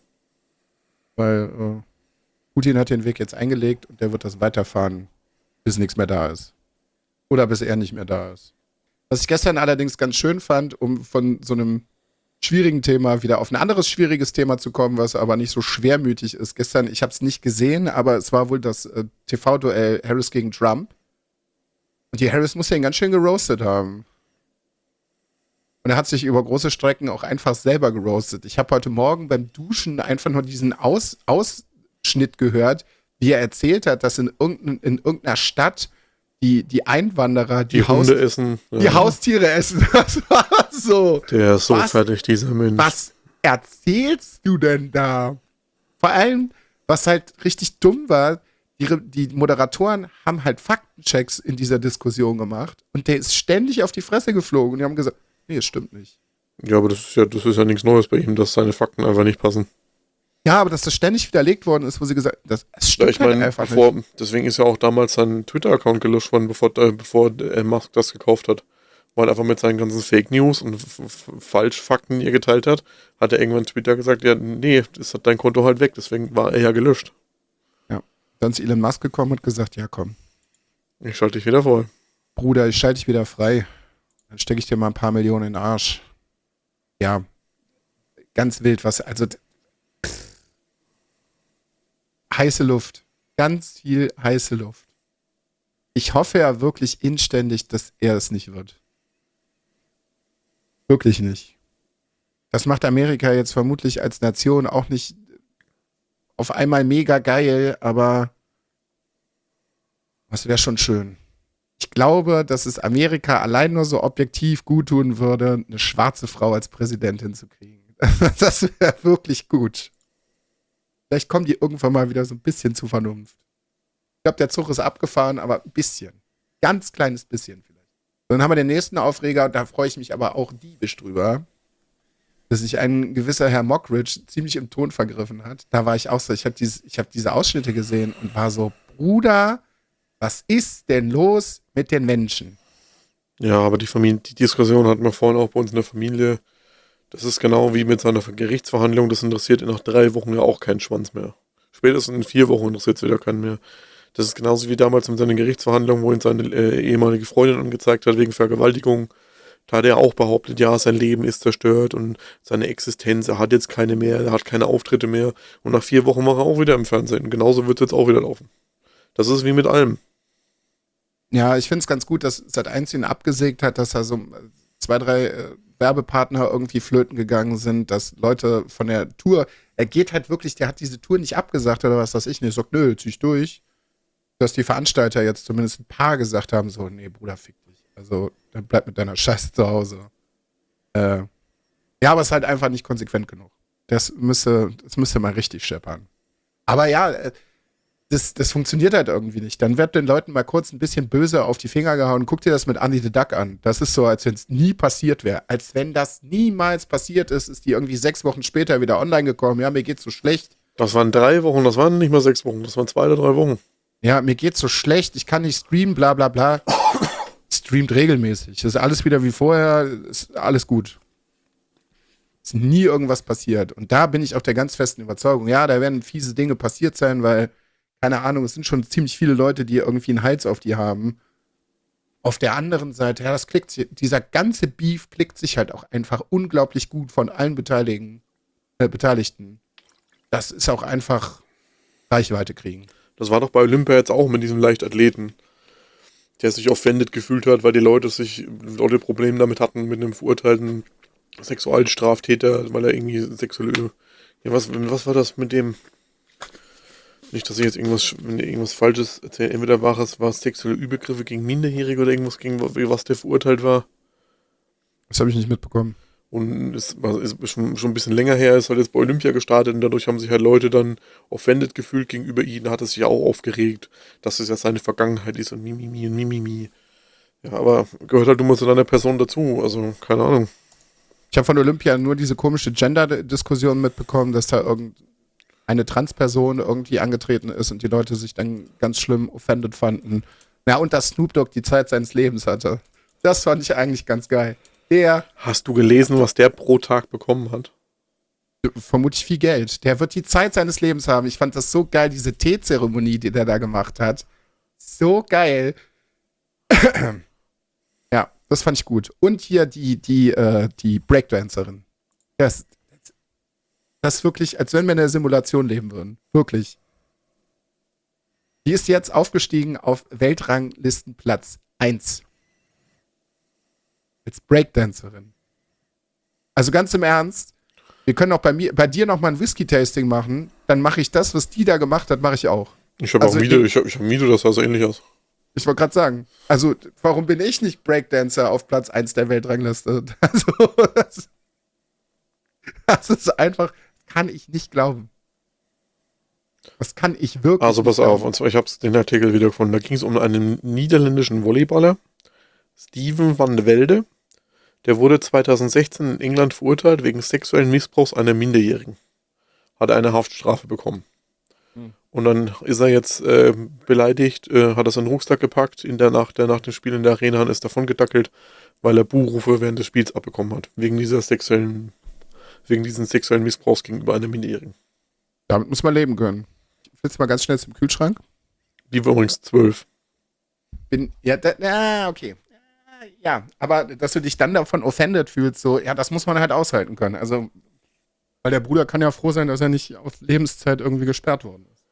Weil Putin hat den Weg jetzt eingelegt und der wird das weiterfahren, bis nichts mehr da ist. Oder bis er nicht mehr da ist. Was ich gestern allerdings ganz schön fand, um von so einem schwierigen Thema wieder auf ein anderes schwieriges Thema zu kommen, was aber nicht so schwermütig ist. Gestern, ich habe es nicht gesehen, aber es war wohl das TV-Duell Harris gegen Trump. Und die Harris muss ja ihn ganz schön geroastet haben. Und er hat sich über große Strecken auch einfach selber geroastet. Ich habe heute Morgen beim Duschen einfach nur diesen Ausschnitt gehört, wie er erzählt hat, dass in irgendeiner Stadt die Einwanderer die Hunde essen. Ja. Die Haustiere essen. Das war so. Der ist so fertig, dieser Mensch. Was erzählst du denn da? Vor allem, was halt richtig dumm war, die Moderatoren haben halt Faktenchecks in dieser Diskussion gemacht und der ist ständig auf die Fresse geflogen und die haben gesagt, nee, es stimmt nicht. Ja, aber das ist ja nichts Neues bei ihm, dass seine Fakten einfach nicht passen. Ja, aber dass das ständig widerlegt worden ist, wo sie gesagt haben, es stimmt ja, einfach nicht. Deswegen ist ja auch damals sein Twitter-Account gelöscht worden, bevor Musk das gekauft hat. Weil er einfach mit seinen ganzen Fake News und Falschfakten, die er geteilt hat, hat er irgendwann Twitter gesagt, ja, nee, das hat dein Konto halt weg, deswegen war er ja gelöscht. Ja, dann ist Elon Musk gekommen und gesagt, ja komm. Ich schalte dich wieder frei. Bruder, ich schalte dich wieder frei. Dann stecke ich dir mal ein paar Millionen in den Arsch. Ja, ganz wild, also heiße Luft. Ganz viel heiße Luft. Ich hoffe ja wirklich inständig, dass er es nicht wird. Wirklich nicht. Das macht Amerika jetzt vermutlich als Nation auch nicht auf einmal mega geil, aber das wäre schon schön. Ich glaube, dass es Amerika allein nur so objektiv gut tun würde, eine schwarze Frau als Präsidentin zu kriegen. Das wäre wirklich gut. Vielleicht kommen die irgendwann mal wieder so ein bisschen zu Vernunft. Ich glaube, der Zug ist abgefahren, aber ein bisschen. Ganz kleines bisschen vielleicht. Dann haben wir den nächsten Aufreger, da freue ich mich aber auch diebisch drüber, dass sich ein gewisser Herr Mockridge ziemlich im Ton vergriffen hat. Da war ich auch so, ich habe diese Ausschnitte gesehen und war so, Bruder, was ist denn los mit den Menschen? Ja, aber die Diskussion hatten wir vorhin auch bei uns in der Familie. Das ist genau wie mit seiner Gerichtsverhandlung, das interessiert nach 3 Wochen ja auch keinen Schwanz mehr. Spätestens in 4 Wochen interessiert es wieder keinen mehr. Das ist genauso wie damals mit seiner Gerichtsverhandlung, wo ihn seine ehemalige Freundin angezeigt hat wegen Vergewaltigung. Da hat er auch behauptet, ja, sein Leben ist zerstört und seine Existenz, er hat jetzt keine mehr, er hat keine Auftritte mehr. Und nach 4 Wochen war er auch wieder im Fernsehen. Genauso wird es jetzt auch wieder laufen. Das ist wie mit allem. Ja, ich finde es ganz gut, dass Sat.1 ihn abgesägt hat, dass er so 2, 3 Werbepartner irgendwie flöten gegangen sind, dass Leute von der Tour, er geht halt wirklich, der hat diese Tour nicht abgesagt oder was weiß ich nicht, sagt, nö, zieh ich durch. Dass die Veranstalter jetzt zumindest ein paar gesagt haben, so, nee, Bruder, fick dich. Also, dann bleib mit deiner Scheiße zu Hause. Ja, aber es ist halt einfach nicht konsequent genug. Das müsste mal richtig scheppern. Aber ja, das funktioniert halt irgendwie nicht. Dann wird den Leuten mal kurz ein bisschen böse auf die Finger gehauen. Guck dir das mit Andy the Duck an. Das ist so, als wenn es nie passiert wäre. Als wenn das niemals passiert ist, ist die irgendwie 6 Wochen später wieder online gekommen. Ja, mir geht's so schlecht. Das waren 3 Wochen, das waren nicht mal 6 Wochen, das waren 2 oder 3 Wochen. Ja, mir geht's so schlecht, ich kann nicht streamen, bla bla bla. Streamt regelmäßig. Das ist alles wieder wie vorher, ist alles gut. Ist nie irgendwas passiert. Und da bin ich auch der ganz festen Überzeugung. Ja, da werden fiese Dinge passiert sein, weil, keine Ahnung, es sind schon ziemlich viele Leute, die irgendwie einen Hals auf die haben. Auf der anderen Seite, ja, dieser ganze Beef klickt sich halt auch einfach unglaublich gut von allen Beteiligten. Das ist auch einfach Reichweite kriegen. Das war doch bei Olympia jetzt auch mit diesem Leichtathleten, der sich offended gefühlt hat, weil die Leute Probleme damit hatten mit einem verurteilten Sexualstraftäter, weil er irgendwie sexuelle... Ja, was war das mit dem... Nicht, dass ich jetzt irgendwas Falsches erzähle. Entweder war es sexuelle Übergriffe gegen Minderjährige oder irgendwas, gegen was der verurteilt war. Das habe ich nicht mitbekommen. Und es ist schon ein bisschen länger her, ist halt jetzt bei Olympia gestartet und dadurch haben sich halt Leute dann offended gefühlt gegenüber ihm, hat es sich auch aufgeregt, dass es ja seine Vergangenheit ist und Mimimi. Ja, aber gehört halt immer zu deiner Person dazu, also keine Ahnung. Ich habe von Olympia nur diese komische Gender-Diskussion mitbekommen, dass da irgendeine Transperson irgendwie angetreten ist und die Leute sich dann ganz schlimm offended fanden. Ja, und dass Snoop Dogg die Zeit seines Lebens hatte. Das fand ich eigentlich ganz geil. Hast du gelesen, was der pro Tag bekommen hat? Vermutlich viel Geld. Der wird die Zeit seines Lebens haben. Ich fand das so geil, diese Teezeremonie, die der da gemacht hat. So geil. Ja, das fand ich gut. Und hier die Breakdancerin. Das ist wirklich, als wenn wir in einer Simulation leben würden. Wirklich. Die ist jetzt aufgestiegen auf Weltranglistenplatz 1. Als Breakdancerin. Also ganz im Ernst, wir können auch bei dir noch mal ein Whisky-Tasting machen, dann mache ich das, was die da gemacht hat, mache ich auch. Ich habe auch ein Video, ich hab ein Video, das sah so ähnlich aus. Ich wollte gerade sagen, also warum bin ich nicht Breakdancer auf Platz 1 der Weltrangliste? Also, das ist einfach, kann ich nicht glauben. Das kann ich wirklich Also pass nicht auf, glauben. und zwar, ich habe den Artikel wieder gefunden, da ging es um einen niederländischen Volleyballer, Steven van de Velde. Der wurde 2016 in England verurteilt wegen sexuellen Missbrauchs einer Minderjährigen. Hat eine Haftstrafe bekommen. Und dann ist er jetzt beleidigt, hat er seinen Rucksack gepackt nach dem Spiel in der Arena und ist davon gedackelt, weil er Buhrufe während des Spiels abbekommen hat. Wegen diesen sexuellen Missbrauchs gegenüber einer Minderjährigen. Damit muss man leben können. Ich will jetzt mal ganz schnell zum Kühlschrank. Die war übrigens 12. Okay. Ja, aber dass du dich dann davon offended fühlst, so, ja, das muss man halt aushalten können. Also, weil der Bruder kann ja froh sein, dass er nicht auf Lebenszeit irgendwie gesperrt worden ist.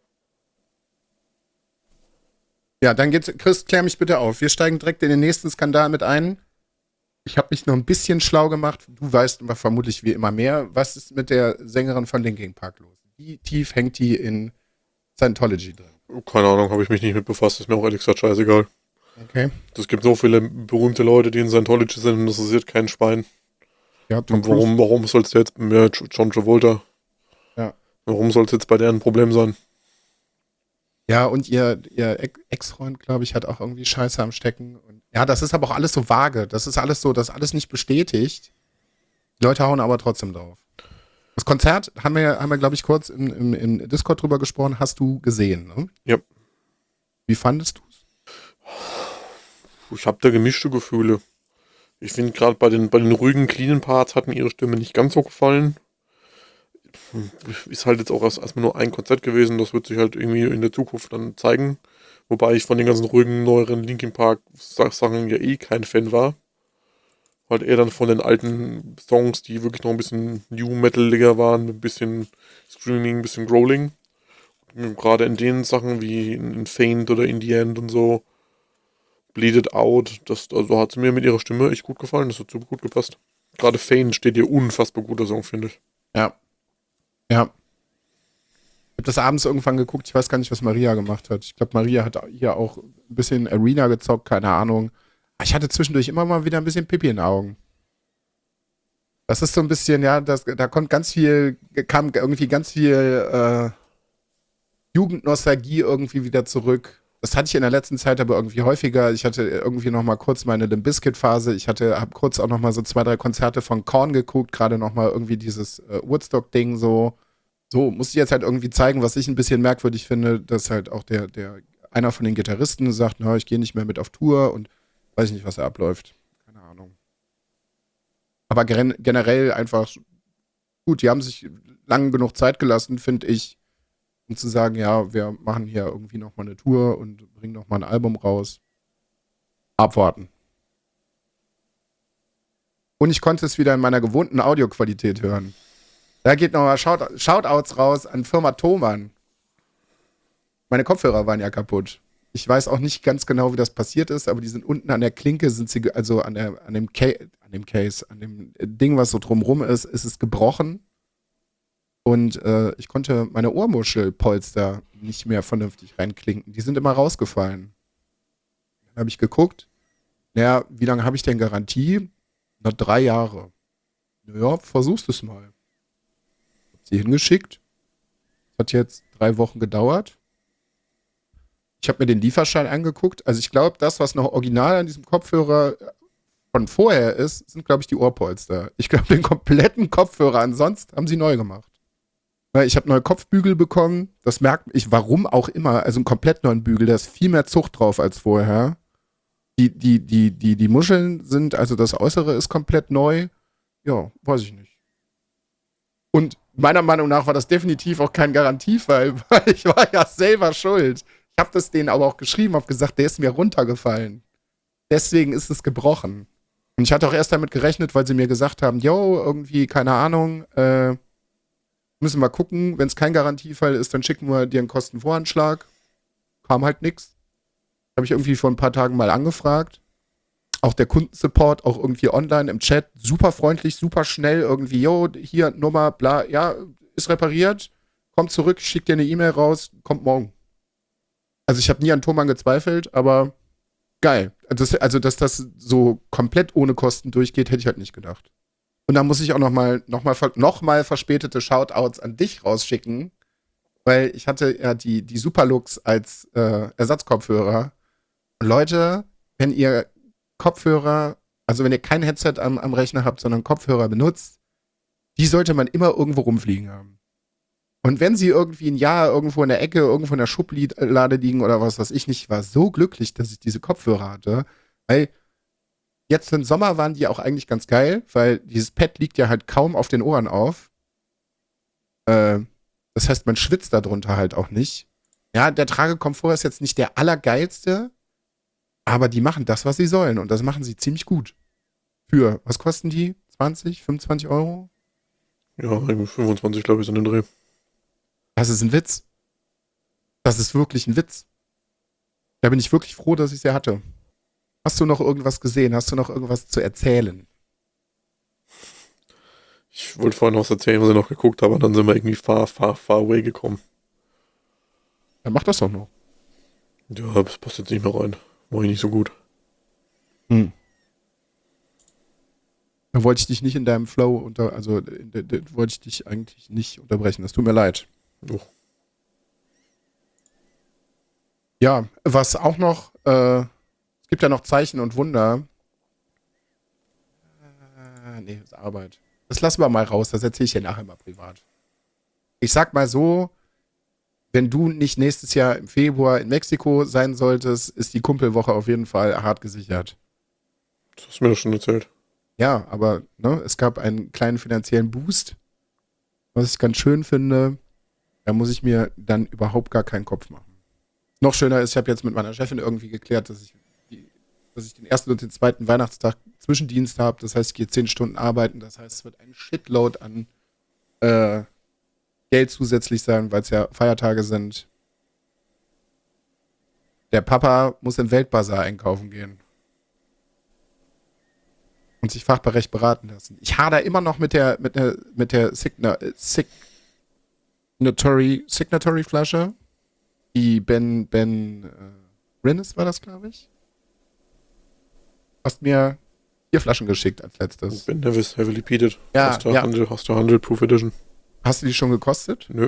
Ja, dann geht's, Chris, klär mich bitte auf. Wir steigen direkt in den nächsten Skandal mit ein. Ich habe mich noch ein bisschen schlau gemacht. Du weißt immer vermutlich wie immer mehr. Was ist mit der Sängerin von Linkin Park los? Wie tief hängt die in Scientology drin? Keine Ahnung, habe ich mich nicht mit befasst, ist mir auch ehrlich gesagt scheißegal. Okay. Es gibt so viele berühmte Leute, die in Scientology sind und das interessiert kein Schwein. Ja, Tom Und Cruise. warum soll es jetzt, John Travolta, Ja. warum soll es jetzt bei der ein Problem sein? Ja, und ihr Ex-Freund, glaube ich, hat auch irgendwie Scheiße am Stecken. Und ja, das ist aber auch alles so vage. Das ist alles nicht bestätigt. Die Leute hauen aber trotzdem drauf. Das Konzert haben wir glaube ich, kurz im Discord drüber gesprochen, hast du gesehen, ne? Ja. Wie fandest du es? Ich habe da gemischte Gefühle. Ich finde gerade bei den ruhigen, cleanen Parts hat mir ihre Stimme nicht ganz so gefallen. Ist halt jetzt auch erstmal nur ein Konzert gewesen, das wird sich halt irgendwie in der Zukunft dann zeigen. Wobei ich von den ganzen ruhigen, neueren Linkin Park Sachen ja eh kein Fan war. Halt eher dann von den alten Songs, die wirklich noch ein bisschen New Metaliger waren, ein bisschen Screaming, ein bisschen Growling. Gerade in den Sachen wie in Faint oder In the End und so, Bleed It Out, also hat sie mir mit ihrer Stimme echt gut gefallen, das hat super gut gepasst. Gerade Faint steht ihr unfassbar guter Song, finde ich. Ja. Ja. Ich habe das abends irgendwann geguckt, ich weiß gar nicht, was Maria gemacht hat. Ich glaube, Maria hat hier auch ein bisschen Arena gezockt, keine Ahnung. Ich hatte zwischendurch immer mal wieder ein bisschen Pipi in den Augen. Das ist so ein bisschen, ja, da kam irgendwie ganz viel Jugendnostalgie irgendwie wieder zurück. Das hatte ich in der letzten Zeit aber irgendwie häufiger. Ich hatte irgendwie noch mal kurz meine Limp Bizkit-Phase. Habe kurz auch noch mal so 2, 3 Konzerte von Korn geguckt. Gerade noch mal irgendwie dieses Woodstock-Ding so. So, muss ich jetzt halt irgendwie zeigen, was ich ein bisschen merkwürdig finde, dass halt auch einer von den Gitarristen sagt, na, ich gehe nicht mehr mit auf Tour und weiß nicht, was da abläuft. Keine Ahnung. Aber generell einfach gut, die haben sich lang genug Zeit gelassen, finde ich, um zu sagen, ja, wir machen hier irgendwie noch mal eine Tour und bringen noch mal ein Album raus. Abwarten. Und ich konnte es wieder in meiner gewohnten Audioqualität hören. Da geht nochmal Shoutouts raus an Firma Thomann. Meine Kopfhörer waren ja kaputt. Ich weiß auch nicht ganz genau, wie das passiert ist, aber die sind unten an der Klinke, also an dem Case, an dem Ding, was so drumrum ist es gebrochen. Und ich konnte meine Ohrmuschelpolster nicht mehr vernünftig reinklinken. Die sind immer rausgefallen. Dann habe ich geguckt, naja, wie lange habe ich denn Garantie? Na, 3 Jahre. Naja, versuchst es mal. Hab sie hingeschickt. Hat jetzt 3 Wochen gedauert. Ich habe mir den Lieferschein angeguckt. Also ich glaube, das, was noch original an diesem Kopfhörer von vorher ist, sind, glaube ich, die Ohrpolster. Ich glaube, den kompletten Kopfhörer ansonsten haben sie neu gemacht. Weil ich habe neue Kopfbügel bekommen. Das merkt ich, warum auch immer. Also einen komplett neuen Bügel. Da ist viel mehr Zucht drauf als vorher. Die Muscheln sind, also das Äußere ist komplett neu. Ja, weiß ich nicht. Und meiner Meinung nach war das definitiv auch kein Garantiefall, weil ich war ja selber schuld. Ich habe das denen aber auch geschrieben, habe gesagt, der ist mir runtergefallen. Deswegen ist es gebrochen. Und ich hatte auch erst damit gerechnet, weil sie mir gesagt haben, yo, irgendwie, keine Ahnung, müssen wir gucken, wenn es kein Garantiefall ist, dann schicken wir dir einen Kostenvoranschlag. Kam halt nix. Habe ich irgendwie vor ein paar Tagen mal angefragt. Auch der Kundensupport, auch irgendwie online im Chat, super freundlich, super schnell, irgendwie, yo, hier, Nummer, bla, ja, ist repariert, kommt zurück, schickt dir eine E-Mail raus, kommt morgen. Also ich habe nie an Thomann gezweifelt, aber geil. Also, dass das so komplett ohne Kosten durchgeht, hätte ich halt nicht gedacht. Und da muss ich auch noch mal verspätete Shoutouts an dich rausschicken, weil ich hatte ja die Superlux als Ersatzkopfhörer. Und Leute, wenn ihr Kopfhörer, also wenn ihr kein Headset am Rechner habt, sondern Kopfhörer benutzt, die sollte man immer irgendwo rumfliegen haben. Und wenn sie irgendwie ein Jahr irgendwo in der Ecke, irgendwo in der Schublade liegen oder was weiß ich nicht, war so glücklich, dass ich diese Kopfhörer hatte, weil jetzt im Sommer waren die auch eigentlich ganz geil, weil dieses Pad liegt ja halt kaum auf den Ohren auf. Das heißt, man schwitzt darunter halt auch nicht. Ja, der Tragekomfort ist jetzt nicht der allergeilste, aber die machen das, was sie sollen. Und das machen sie ziemlich gut. Was kosten die? 20, 25 Euro? Ja, irgendwie 25, glaube ich, so in den Dreh. Das ist ein Witz. Das ist wirklich ein Witz. Da bin ich wirklich froh, dass ich sie hatte. Hast du noch irgendwas gesehen? Hast du noch irgendwas zu erzählen? Ich wollte vorhin noch was erzählen, was ich noch geguckt habe, aber dann sind wir irgendwie far away gekommen. Dann mach das doch noch. Ja, das passt jetzt nicht mehr rein. War ich nicht so gut. Dann wollte ich dich nicht in deinem Flow wollte ich dich eigentlich nicht unterbrechen. Das tut mir leid. Doch. Ja, was auch noch, es gibt ja noch Zeichen und Wunder. Nee, das ist Arbeit. Das lassen wir mal raus, das erzähle ich dir nachher mal privat. Ich sag mal so, wenn du nicht nächstes Jahr im Februar in Mexiko sein solltest, ist die Kumpelwoche auf jeden Fall hart gesichert. Das hast du mir doch schon erzählt. Ja, aber es gab einen kleinen finanziellen Boost, was ich ganz schön finde. Da muss ich mir dann überhaupt gar keinen Kopf machen. Noch schöner ist, ich habe jetzt mit meiner Chefin irgendwie geklärt, dass ich den ersten und den zweiten Weihnachtstag Zwischendienst habe. Das heißt, ich gehe 10 Stunden arbeiten. Das heißt, es wird ein Shitload an Geld zusätzlich sein, weil es ja Feiertage sind. Der Papa muss im Weltbazar einkaufen gehen. Und sich fachberecht beraten lassen. Ich hader immer noch mit der Signatory-Flasche. Die Ben Rinnes war das, glaube ich. Was mir 4 Flaschen geschickt als letztes. Ben Nevis, Heavily Peated. Ja, Hast du ja. 100 Proof Edition? Hast du die schon gekostet? Nö.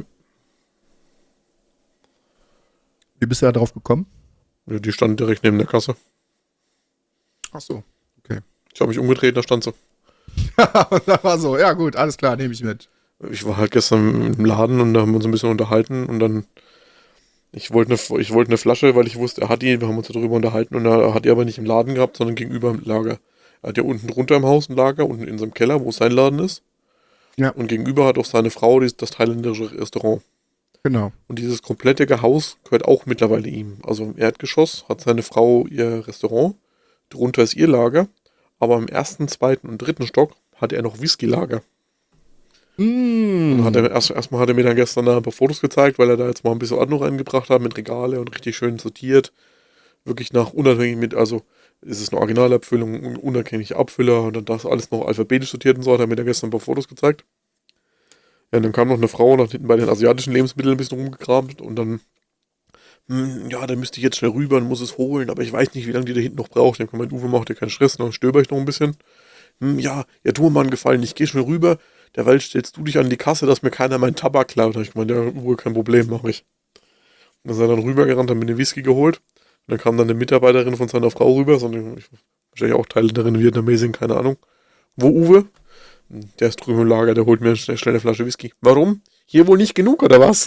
Wie bist du da drauf gekommen? Ja, die stand direkt neben der Kasse. Ach so. Ich habe mich umgedreht, da stand sie. Und dann war so, ja gut, alles klar, nehme ich Ich war halt gestern im Laden und da haben wir uns ein bisschen unterhalten und dann ich wollte eine Flasche, weil ich wusste, er hat die, wir haben uns darüber unterhalten und er hat die aber nicht im Laden gehabt, sondern gegenüber im Lager. Er hat ja unten drunter im Haus ein Lager, unten in seinem Keller, wo sein Laden ist. Ja. Und gegenüber hat auch seine Frau das thailändische Restaurant. Genau. Und dieses komplette Haus gehört auch mittlerweile ihm. Also im Erdgeschoss hat seine Frau ihr Restaurant, drunter ist ihr Lager, aber im 1., 2. und 3. Stock hat er noch Whisky-Lager. Und erstmal hat er mir dann gestern da ein paar Fotos gezeigt, weil er da jetzt mal ein bisschen Ordnung reingebracht hat mit Regale und richtig schön sortiert. Wirklich nach unabhängig mit, also ist es eine Originalabfüllung, unabhängige Abfüller und dann das alles noch alphabetisch sortiert und so, hat er mir da gestern ein paar Fotos gezeigt. Ja, und dann kam noch eine Frau und hat hinten bei den asiatischen Lebensmitteln ein bisschen rumgekramt und dann, ja, dann müsste ich jetzt schnell rüber und muss es holen, aber ich weiß nicht, wie lange die da hinten noch braucht. Dann kommt mein Uwe, macht dir keinen Stress, dann stöber ich noch ein bisschen. Ja, tu mir mal einen Gefallen, ich gehe schnell rüber, derweil stellst du dich an die Kasse, dass mir keiner meinen Tabak klaut. Da hab ich gemeint, ja, Uwe, kein Problem, mach ich. Und dann ist er dann rübergerannt, hat mir den Whisky geholt. Und dann kam dann eine Mitarbeiterin von seiner Frau rüber, sondern wahrscheinlich auch Teile darin Vietnamesien, keine Ahnung. Wo Uwe? Der ist drüben im Lager, der holt mir schnell eine Flasche Whisky. Warum? Hier wohl nicht genug, oder was?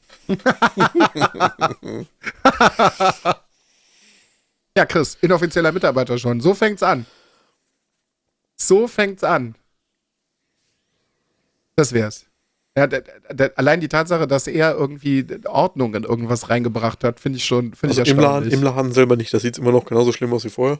Ja, Chris, inoffizieller Mitarbeiter schon. So fängt's an. So fängt's an. Das wär's. Ja, allein die Tatsache, dass er irgendwie Ordnung in irgendwas reingebracht hat, finde ich schon, finde Also ich erstaunlich. im Laden selber nicht, das sieht immer noch genauso schlimm aus wie vorher.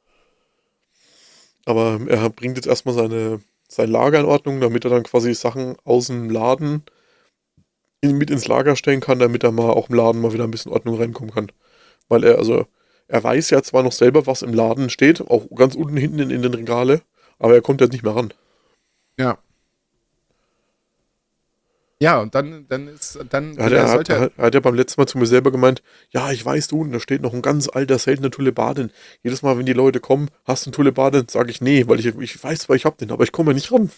Aber er bringt jetzt erstmal sein Lager in Ordnung, damit er dann quasi Sachen aus dem Laden mit ins Lager stellen kann, damit er mal auch im Laden mal wieder ein bisschen Ordnung reinkommen kann. Weil er weiß ja zwar noch selber, was im Laden steht, auch ganz unten hinten in den Regale, aber er kommt jetzt nicht mehr ran. Ja. Ja, und dann Er hat ja beim letzten Mal zu mir selber gemeint, ja, ich weiß du, da steht noch ein ganz alter, seltener Tulebadin. Jedes Mal, wenn die Leute kommen, hast du einen Tulebadin? Sage ich, nee, weil ich weiß zwar, ich hab den, aber ich komme nicht ran.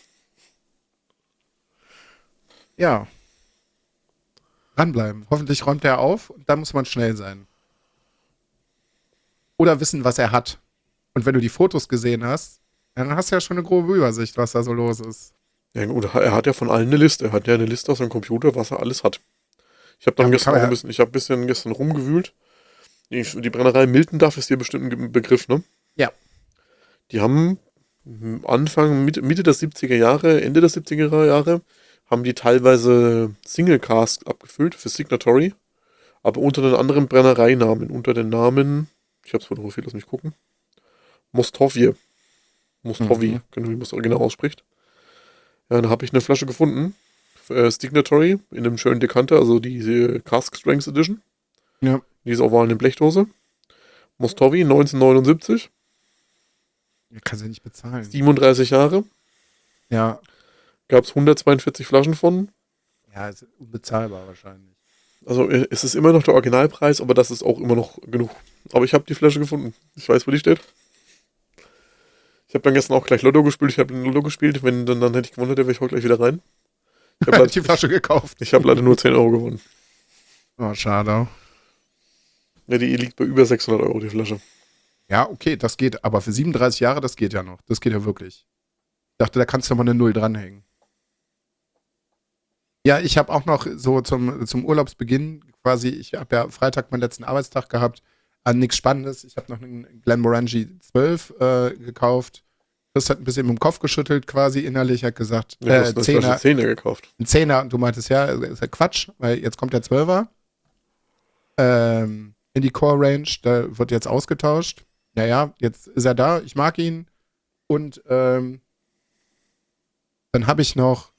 Ja. Dranbleiben. Hoffentlich räumt er auf und dann muss man schnell sein. Oder wissen, was er hat. Und wenn du die Fotos gesehen hast, dann hast du ja schon eine grobe Übersicht, was da so los ist. Ja gut, er hat ja von allen eine Liste. Er hat ja eine Liste auf seinem Computer, was er alles hat. Ich habe dann gestern auch ein bisschen gestern rumgewühlt. Die Brennerei Miltenduff ist dir bestimmt ein Begriff, ne? Ja. Die haben Mitte der 70er Jahre, Ende der 70er Jahre, haben die teilweise Single Casks abgefüllt für Signatory, aber unter den anderen Brennereinamen, unter den Namen, ich hab's fotografiert, lass mich gucken, Mostovje, wie man das Original ausspricht. Ja, dann habe ich eine Flasche gefunden, Signatory, in einem schönen Dekanter, also diese Cask Strengths Edition. Ja. Diese ovalen Blechdose. Mostovi, 1979. Kannst du nicht bezahlen. 37 Jahre. Ja. Gab es 142 Flaschen von. Ja, ist unbezahlbar wahrscheinlich. Also es ist immer noch der Originalpreis, aber das ist auch immer noch genug. Aber ich habe die Flasche gefunden. Ich weiß, wo die steht. Ich habe dann gestern auch gleich Lotto gespielt. Ich habe Lotto gespielt. Dann hätte ich gewonnen, der wäre ich heute gleich wieder rein. Ich habe die Flasche gekauft. Ich habe leider nur 10 Euro gewonnen. Oh, schade. Ja, die liegt bei über 600 Euro, die Flasche. Ja, okay, das geht. Aber für 37 Jahre, das geht ja noch. Das geht ja wirklich. Ich dachte, da kannst du mal eine Null dranhängen. Ja, ich habe auch noch so zum Urlaubsbeginn quasi, ich habe ja Freitag meinen letzten Arbeitstag gehabt, an nichts Spannendes. Ich habe noch einen Glenmorangie 12 gekauft. Chris hat ein bisschen mit dem Kopf geschüttelt quasi innerlich, hat gesagt, Ja, du hast eine Zehner gekauft. Ein Zehner, und du meintest, ja, ist ja Quatsch, weil jetzt kommt der 12er in die Core Range, da wird jetzt ausgetauscht. Naja, jetzt ist er da, ich mag ihn. Und dann habe ich noch,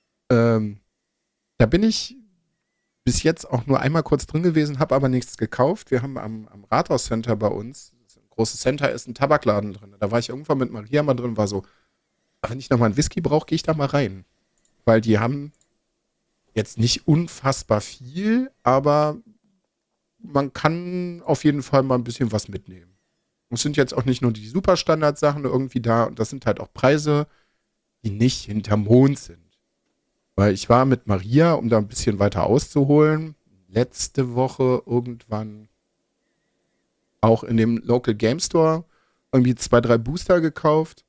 da bin ich bis jetzt auch nur einmal kurz drin gewesen, habe aber nichts gekauft. Wir haben am Rathaus-Center bei uns, ein großes Center, ist ein Tabakladen drin. Da war ich irgendwann mit Maria mal drin, war so, wenn ich nochmal einen Whisky brauche, gehe ich da mal rein. Weil die haben jetzt nicht unfassbar viel, aber man kann auf jeden Fall mal ein bisschen was mitnehmen. Es sind jetzt auch nicht nur die Superstandard-Sachen irgendwie da, und das sind halt auch Preise, die nicht hinterm Mond sind. Weil ich war mit Maria, um da ein bisschen weiter auszuholen, letzte Woche irgendwann auch in dem Local Game Store irgendwie 2, 3 Booster gekauft.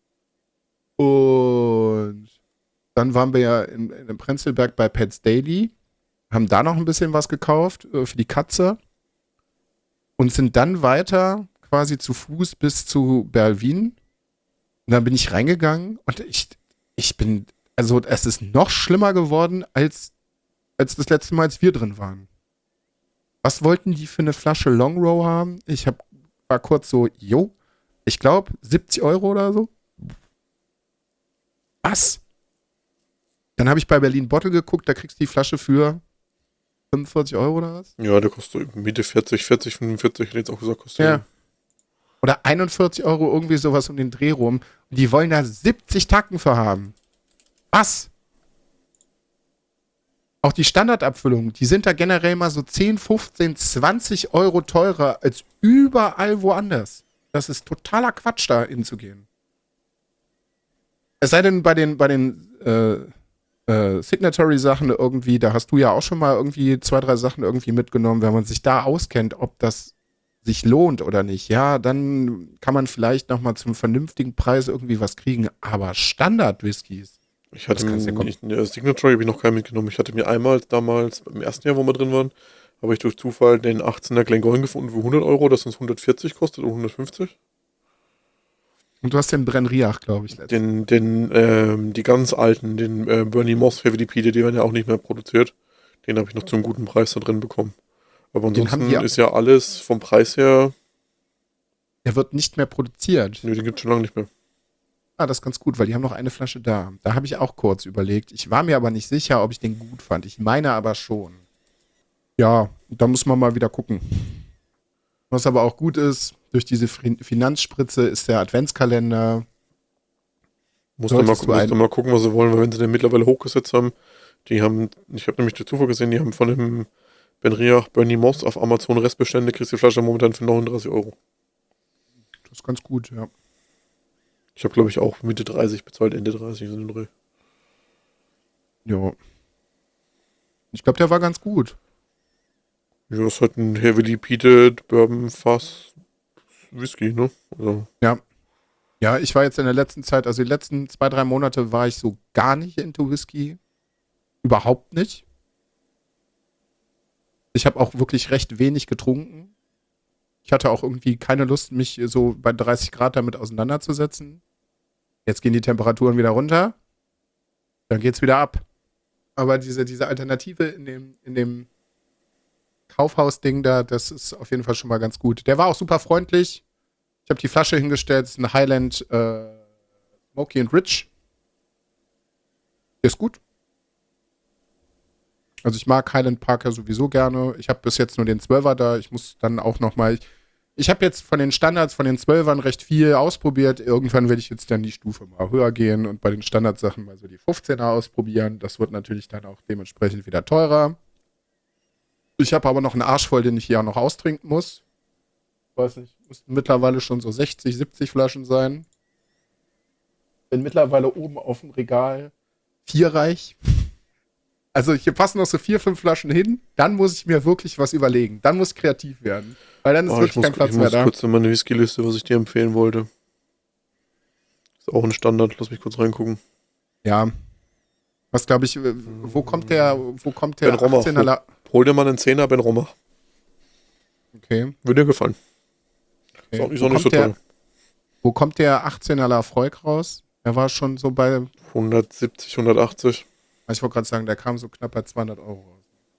Und dann waren wir ja in Prenzlberg bei Pets Daily, haben da noch ein bisschen was gekauft für die Katze und sind dann weiter quasi zu Fuß bis zu Berlin. Und dann bin ich reingegangen und ich bin, also es ist noch schlimmer geworden als das letzte Mal, als wir drin waren. Was wollten die für eine Flasche Long Row haben? War kurz so, ich glaube 70 Euro oder so. Was? Dann habe ich bei Berlin Bottle geguckt, da kriegst du die Flasche für 45 Euro oder was? Ja, der kostet Mitte 40, 45, hätte ich jetzt auch gesagt, kostet. Ja. Oder 41 Euro, irgendwie sowas um den Dreh rum. Und die wollen da 70 Tacken für haben. Was? Auch die Standardabfüllungen, die sind da generell mal so 10, 15, 20 Euro teurer als überall woanders. Das ist totaler Quatsch, da hinzugehen. Es sei denn, bei den Signatory-Sachen irgendwie, da hast du ja auch schon mal irgendwie 2, 3 Sachen irgendwie mitgenommen, wenn man sich da auskennt, ob das sich lohnt oder nicht, ja, dann kann man vielleicht nochmal zum vernünftigen Preis irgendwie was kriegen, aber Standard-Whiskys, Ich hatte das kannst du ja mir, Signatory habe ich noch keinen mitgenommen. Ich hatte mir einmal damals, im ersten Jahr, wo wir drin waren, habe ich durch Zufall den 18er Glengoyne gefunden für 100 Euro, das uns 140 kostet oder 150. Und du hast den Brenriach, glaube ich, letztens. Die ganz alten, den Bernie Moss Heavy Peated, die werden ja auch nicht mehr produziert. Den habe ich noch zum guten Preis da drin bekommen. Aber Den haben ansonsten die ja, ist ja alles vom Preis her, der wird nicht mehr produziert. nee, den gibt es schon lange nicht mehr. Ah, das ist ganz gut, weil die haben noch eine Flasche da. Da habe ich auch kurz überlegt. Ich war mir aber nicht sicher, ob ich den gut fand. Ich meine aber schon. Ja, da muss man mal wieder gucken. Was aber auch gut ist, durch diese Finanzspritze ist der Adventskalender. Musst du Solltest du mal gucken, was sie wollen, weil wenn sie den mittlerweile hochgesetzt haben, ich habe nämlich durch Zufall gesehen, die haben von dem Benriach Bernie Moss auf Amazon Restbestände, kriegst du die Flasche momentan für 39 Euro. Das ist ganz gut, ja. Ich habe, glaube ich, auch Mitte 30 bezahlt, Ende 30 so den Dreh. Ja. Ich glaube, der war ganz gut. Ja, das ist halt ein Heavily Peated Bourbon Fass Whisky, ne? Also, Ja. Ja, ich war jetzt in der letzten Zeit, also die letzten 2, 3 Monate war ich so gar nicht into Whisky. Überhaupt nicht. Ich habe auch wirklich recht wenig getrunken. Ich hatte auch irgendwie keine Lust, mich so bei 30 Grad damit auseinanderzusetzen. Jetzt gehen die Temperaturen wieder runter. Dann geht's wieder ab. Aber diese Alternative in dem Kaufhaus-Ding da, das ist auf jeden Fall schon mal ganz gut. Der war auch super freundlich. Ich habe die Flasche hingestellt. Das ist ein Highland Smoky and Rich. Der ist gut. Also ich mag Highland Parker sowieso gerne. Ich habe bis jetzt nur den 12er da. Ich muss dann auch noch mal. Ich habe jetzt von den Standards, von den 12ern recht viel ausprobiert. Irgendwann werde ich jetzt dann die Stufe mal höher gehen und bei den Standardsachen mal so die 15er ausprobieren. Das wird natürlich dann auch dementsprechend wieder teurer. Ich habe aber noch einen Arsch voll, den ich hier auch noch austrinken muss. Weiß nicht, müssten mittlerweile schon so 60, 70 Flaschen sein. Bin mittlerweile oben auf dem Regal 4 reich. Also hier passen noch so 4, 5 Flaschen hin. Dann muss ich mir wirklich was überlegen. Dann muss ich kreativ werden. Weil dann ist wirklich kein Platz mehr da. Ich muss kurz in meine Whisky-Liste, was ich dir empfehlen wollte. Ist auch ein Standard, lass mich kurz reingucken. Ja. Was glaube ich, wo kommt der Ben Rommer. 18er? Hol dir mal einen 10er Ben Rommer. Okay. Würde dir gefallen. Okay. Ist auch nicht so teuer. Wo kommt der 18er Lafroig raus? Er war schon so bei, 170, 180. ich wollte gerade sagen, der kam so knapp bei 200 Euro raus.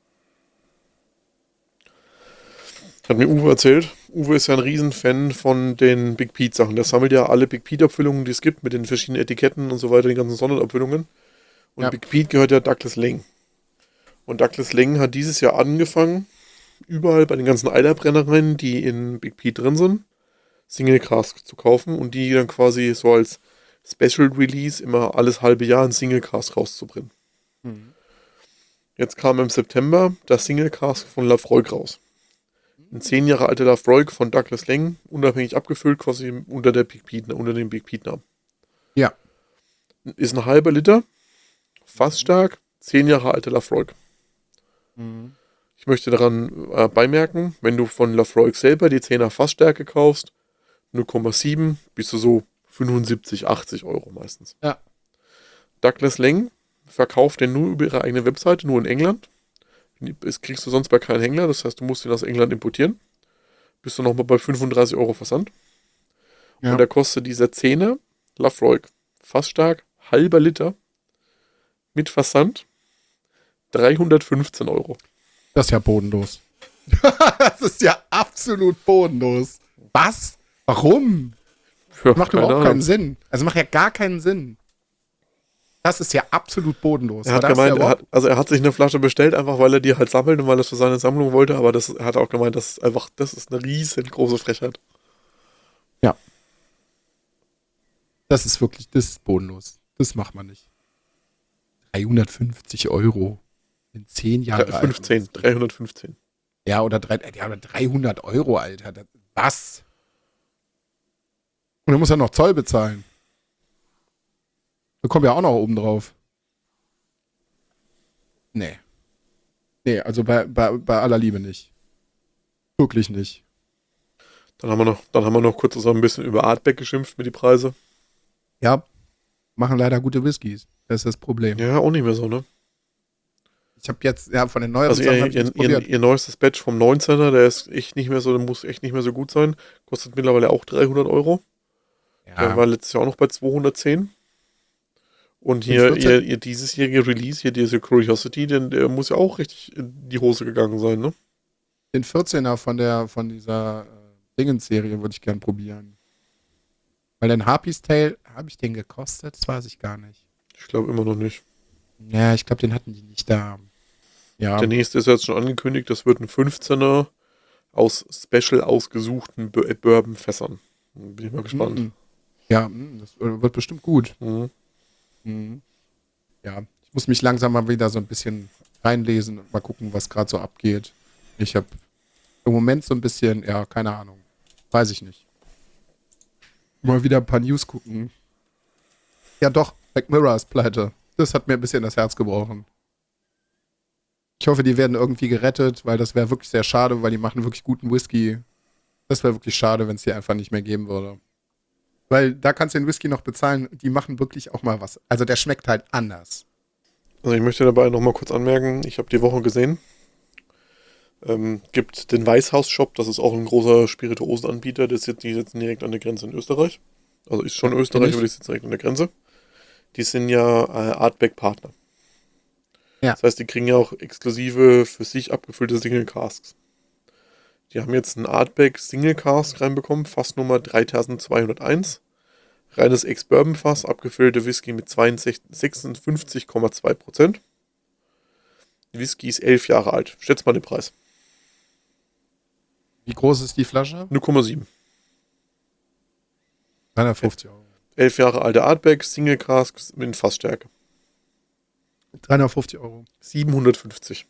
Hat mir Uwe erzählt. Uwe ist ja ein Riesenfan von den Big Pete Sachen. Der sammelt ja alle Big Pete Abfüllungen, die es gibt, mit den verschiedenen Etiketten und so weiter, die ganzen Sonderabfüllungen. Und Ja. Big Pete gehört ja Douglas Lang. Und Douglas Lang hat dieses Jahr angefangen, überall bei den ganzen Eilerbrennereien, die in Big Pete drin sind, Single Cask zu kaufen und die dann quasi so als Special Release immer alles halbe Jahr ein Single Cask rauszubringen. Mhm. Jetzt kam im September das Single Cask von Lafroig raus. Ein 10 Jahre alter Lafroig von Douglas Lang, unabhängig abgefüllt, quasi unter dem Big Pete Namen. Ja. Ist ein halber Liter, fassstark, 10 Jahre alter Lafroig. Ich möchte daran beimerken, wenn du von Lafroig selber die 10er Fassstärke kaufst, 0,7 bist du so 75, 80 Euro meistens. Ja. Douglas Lang verkauft den nur über ihre eigene Webseite, nur in England. Das kriegst du sonst bei keinem Händler, das heißt, du musst ihn aus England importieren. Bist du nochmal bei 35 Euro Versand. Ja. Und da kostet dieser 10er Lafroig fassstark, halber Liter mit Versand 315 Euro. Das ist ja bodenlos. Das ist ja absolut bodenlos. Was? Warum? Ja, Macht keine überhaupt Ahnung. keinen Sinn. Also macht ja gar keinen Sinn. Das ist ja absolut bodenlos. Er hat Aber da ist gemeint, ja er hat sich eine Flasche bestellt, einfach weil er die halt sammelt und weil er es für seine Sammlung wollte, aber er hat auch gemeint, das ist eine riesengroße Frechheit. Ja. Das ist wirklich, das ist bodenlos. Das macht man nicht. 350 Euro in 10 Jahren. 315. Ja, oder 300 Euro, Alter. Was? Und dann muss er noch Zoll bezahlen. Da kommen ja auch noch oben drauf. Nee. Nee, also bei aller Liebe nicht. Wirklich nicht. Dann haben wir noch kurz so ein bisschen über Artback geschimpft mit die Preise. Ja, machen leider gute Whiskys. Das ist das Problem. Ja, auch nicht mehr so, ne? Ich habe jetzt, ja, von den neueren Also Sachen hab ich jetzt probiert. ihr neuestes Batch vom 19er, der ist echt nicht mehr so, der muss echt nicht mehr so gut sein. Kostet mittlerweile auch 300 Euro. Der war letztes Jahr auch noch bei 210. Und hier ihr diesesjährige Release, hier diese Curiosity, der muss ja auch richtig in die Hose gegangen sein, ne? Den 14er von dieser Dingens-Serie würde ich gern probieren. Weil den Harpy's Tale, habe ich den gekostet? Das weiß ich gar nicht. Ich glaube immer noch nicht. Ja, ich glaube, den hatten die nicht da. Ja. Der nächste ist jetzt schon angekündigt, das wird ein 15er aus special ausgesuchten Bourbon-Fässern. Bin ich mal gespannt. Ja, das wird bestimmt gut. Mhm. Ja, ich muss mich langsam mal wieder so ein bisschen reinlesen und mal gucken, was gerade so abgeht. Ich habe im Moment so ein bisschen, ja, keine Ahnung. Weiß ich nicht. Mal wieder ein paar News gucken. Ja doch, Black Mirror ist pleite. Das hat mir ein bisschen das Herz gebrochen. Ich hoffe, die werden irgendwie gerettet, weil das wäre wirklich sehr schade, weil die machen wirklich guten Whisky. Das wäre wirklich schade, wenn es die einfach nicht mehr geben würde. Weil da kannst du den Whisky noch bezahlen, die machen wirklich auch mal was. Also der schmeckt halt anders. Also ich möchte dabei nochmal kurz anmerken, ich habe die Woche gesehen, gibt den Weißhaus-Shop, das ist auch ein großer Spirituosenanbieter, die sitzen direkt an der Grenze in Österreich. Also ist schon Österreich, aber die sitzen direkt an der Grenze. Die sind ja Artback-Partner. Ja. Das heißt, die kriegen ja auch exklusive für sich abgefüllte Single Casks. Die haben jetzt einen Artback Single Cask reinbekommen, Fassnummer 3201. Reines Ex-Bourbon-Fass, abgefüllte Whisky mit 56,2%. Die Whisky ist 11 Jahre alt. Schätzt mal den Preis. Wie groß ist die Flasche? 0,7. 350 Euro. 11 Jahre alte Artback, Single Cask mit Fassstärke. 350 Euro. 750.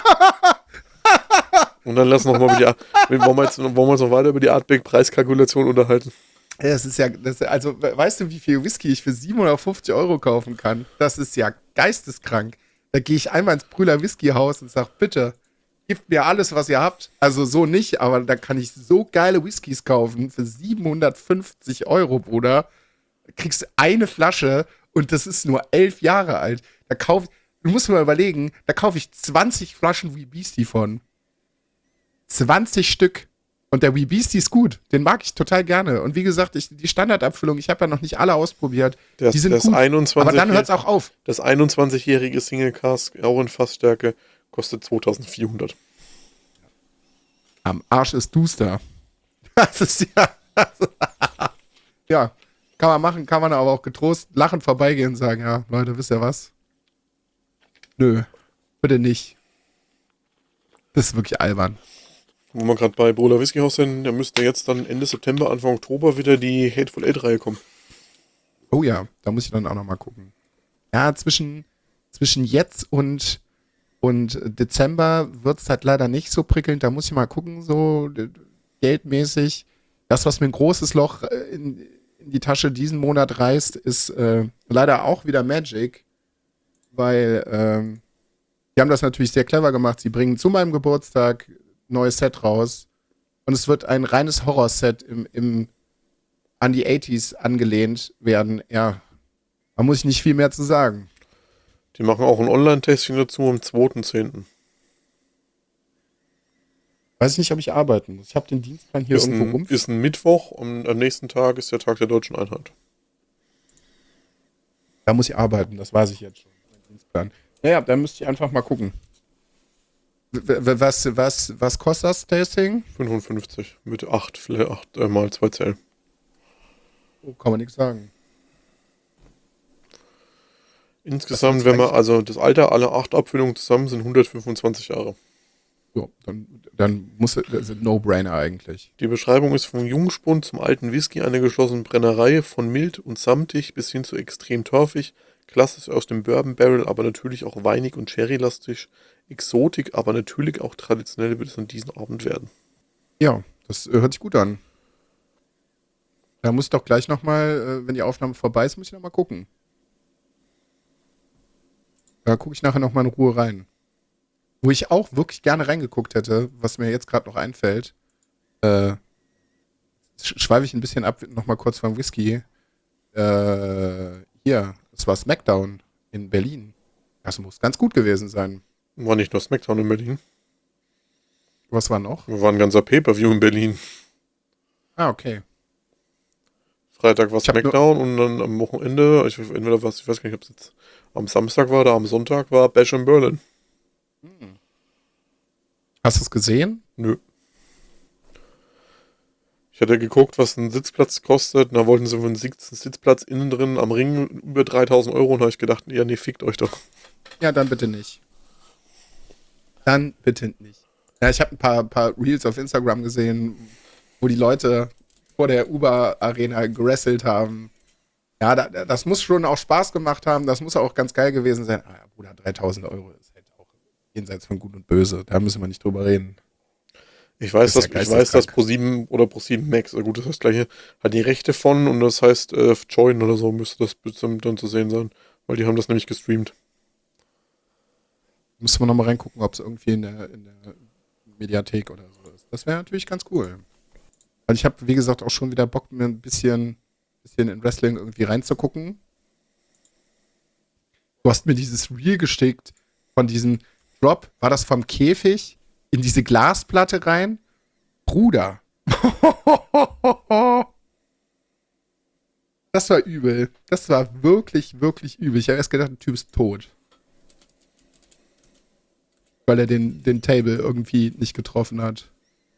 Und dann lass noch mal wollen wir jetzt noch weiter über die Artback-Preiskalkulation unterhalten. Ja, also, weißt du, wie viel Whisky ich für 750 Euro kaufen kann? Das ist ja geisteskrank. Da gehe ich einmal ins Brühler Whiskyhaus und sage, bitte, gebt mir alles, was ihr habt. Also so nicht, aber da kann ich so geile Whiskys kaufen für 750 Euro, Bruder. Da kriegst du eine Flasche und das ist nur 11 Jahre alt. Du musst mal überlegen, da kaufe ich 20 Flaschen Wee Beastie von. 20 Stück. Und der Wee Beastie ist gut. Den mag ich total gerne. Und wie gesagt, die Standardabfüllung, ich habe ja noch nicht alle ausprobiert. Die sind gut. Aber dann hört es auch auf. Das 21-jährige Single Cask, auch in Fassstärke, kostet 2400. Am Arsch ist Duster. Das ist ja. Ja, kann man machen, kann man aber auch getrost lachend vorbeigehen und sagen, ja, Leute, wisst ihr was? Nö, bitte nicht. Das ist wirklich albern. Wo wir gerade bei Brühler Whiskyhaus sind, da müsste jetzt dann Ende September, Anfang Oktober wieder die Hateful Eight-Reihe kommen. Oh ja, da muss ich dann auch noch mal gucken. Ja, zwischen jetzt und Und Dezember wird es halt leider nicht so prickelnd. Da muss ich mal gucken, so geldmäßig. Das, was mir ein großes Loch in die Tasche diesen Monat reißt, ist leider auch wieder Magic, weil die haben das natürlich sehr clever gemacht. Sie bringen zu meinem Geburtstag ein neues Set raus und es wird ein reines Horror-Set an die 80s angelehnt werden. Ja, da muss ich nicht viel mehr zu sagen. Die machen auch ein Online-Testing dazu am 2.10. Weiß ich nicht, ob ich arbeiten muss. Ich habe den Dienstplan hier irgendwo rum. Ist ein Mittwoch und am nächsten Tag ist der Tag der Deutschen Einheit. Da muss ich arbeiten, das weiß ich jetzt schon. Mein Dienstplan. Naja, da müsste ich einfach mal gucken. Was kostet das Tasting? 55 mit 8 mal 2 Zellen. Oh, kann man nichts sagen. Insgesamt, wenn man, also das Alter aller 8 Abfüllungen zusammen sind 125 Jahre. So, dann muss das ein No-Brainer eigentlich. Die Beschreibung ist vom Jungspund zum alten Whisky eine geschlossene Brennerei, von mild und samtig bis hin zu extrem torfig, klassisch aus dem Bourbon Barrel, aber natürlich auch weinig und sherry-lastig, Exotik, aber natürlich auch traditionell wird es an diesem Abend werden. Ja, das hört sich gut an. Da muss ich doch gleich nochmal, wenn die Aufnahme vorbei ist, muss ich nochmal gucken. Da gucke ich nachher nochmal in Ruhe rein. Wo ich auch wirklich gerne reingeguckt hätte, was mir jetzt gerade noch einfällt, schweife ich ein bisschen ab, nochmal kurz vom Whisky. Hier, es war SmackDown in Berlin. Das muss ganz gut gewesen sein. War nicht nur SmackDown in Berlin. Was war noch? Wir waren ein ganzer Pay-Per-View in Berlin. Ah, okay. Freitag war SmackDown und dann am Wochenende, ich weiß gar nicht, ob es jetzt am Samstag war oder am Sonntag war Bash in Berlin. Hast du es gesehen? Nö. Ich hatte geguckt, was ein Sitzplatz kostet, und da wollten sie für einen Sitzplatz innen drin am Ring über 3.000 Euro und da habe ich gedacht, ja, nee, fickt euch doch. Ja, dann bitte nicht. Dann bitte nicht. Ja, ich habe ein paar Reels auf Instagram gesehen, wo die Leute vor der Uber-Arena gerasselt haben. Ja, das muss schon auch Spaß gemacht haben. Das muss auch ganz geil gewesen sein. Ah ja, Bruder, 3.000 Euro ist halt auch jenseits von Gut und Böse. Da müssen wir nicht drüber reden. Ich weiß, Das ist ja dass Pro7 oder Pro7 Max, also gut, das ist das gleiche, hat die Rechte von und das heißt Join oder so müsste das bestimmt dann zu sehen sein, weil die haben das nämlich gestreamt. Müssen wir nochmal reingucken, ob es irgendwie in der Mediathek oder so ist. Das wäre natürlich ganz cool. Weil ich habe, wie gesagt, auch schon wieder Bock, mir ein bisschen in Wrestling irgendwie reinzugucken. Du hast mir dieses Reel geschickt von diesem Drop, war das vom Käfig in diese Glasplatte rein? Bruder. Das war übel. Das war wirklich, wirklich übel. Ich habe erst gedacht, der Typ ist tot. Weil er den Table irgendwie nicht getroffen hat.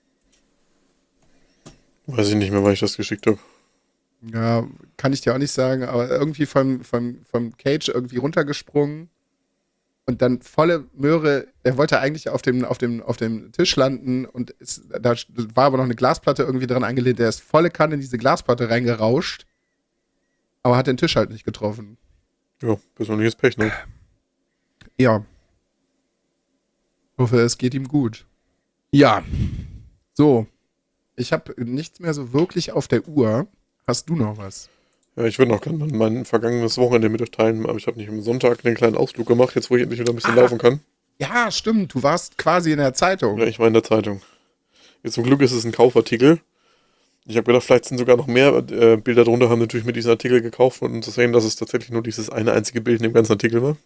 Weiß ich nicht mehr, weil ich das geschickt habe. Ja, kann ich dir auch nicht sagen, aber irgendwie vom Cage irgendwie runtergesprungen und dann volle Möhre. Er wollte eigentlich auf dem Tisch landen und da war aber noch eine Glasplatte irgendwie dran angelehnt. Der ist volle Kanne in diese Glasplatte reingerauscht, aber hat den Tisch halt nicht getroffen. Ja, persönliches Pech, ne? Ja. Ich hoffe, es geht ihm gut. Ja. So. Ich habe nichts mehr so wirklich auf der Uhr. Hast du noch was? Ja, ich würde noch gerne mein vergangenes Wochenende mit euch teilen, aber ich habe nicht am Sonntag einen kleinen Ausflug gemacht, jetzt wo ich endlich wieder ein bisschen laufen kann. Ja, stimmt. Du warst quasi in der Zeitung. Ja, ich war in der Zeitung. Jetzt zum Glück ist es ein Kaufartikel. Ich habe gedacht, vielleicht sind sogar noch mehr Bilder drunter, haben natürlich mit diesem Artikel gekauft, um zu sehen, dass es tatsächlich nur dieses eine einzige Bild in dem ganzen Artikel war.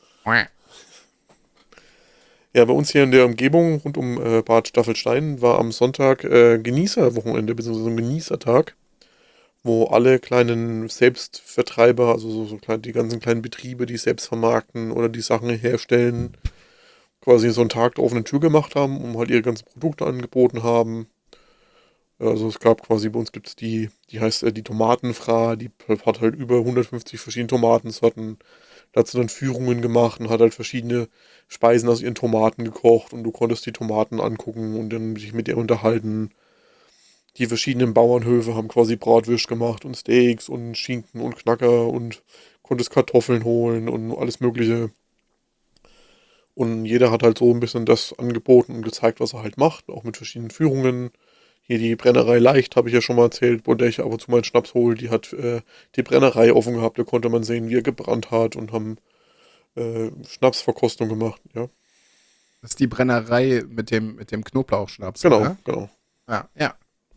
Ja, bei uns hier in der Umgebung rund um Bad Staffelstein war am Sonntag Genießerwochenende, beziehungsweise ein Genießertag, wo alle kleinen Selbstvertreiber, also die ganzen kleinen Betriebe, die selbst vermarkten oder die Sachen herstellen, quasi so einen Tag der offenen Tür gemacht haben, um halt ihre ganzen Produkte angeboten haben. Also es gab quasi, bei uns gibt es die heißt die Tomatenfra, die hat halt über 150 verschiedene Tomatensorten. Da hat sie dann Führungen gemacht und hat halt verschiedene Speisen aus ihren Tomaten gekocht und du konntest die Tomaten angucken und dann sich mit ihr unterhalten. Die verschiedenen Bauernhöfe haben quasi Bratwürst gemacht und Steaks und Schinken und Knacker und konntest Kartoffeln holen und alles Mögliche. Und jeder hat halt so ein bisschen das angeboten und gezeigt, was er halt macht, auch mit verschiedenen Führungen. Hier die Brennerei Leicht, habe ich ja schon mal erzählt, wo der ich ab und zu meinen Schnaps hole. Die hat die Brennerei offen gehabt, da konnte man sehen, wie er gebrannt hat und haben Schnapsverkostung gemacht, ja. Das ist die Brennerei mit dem Knoblauchschnaps, Genau, oder? genau. Ja, ja.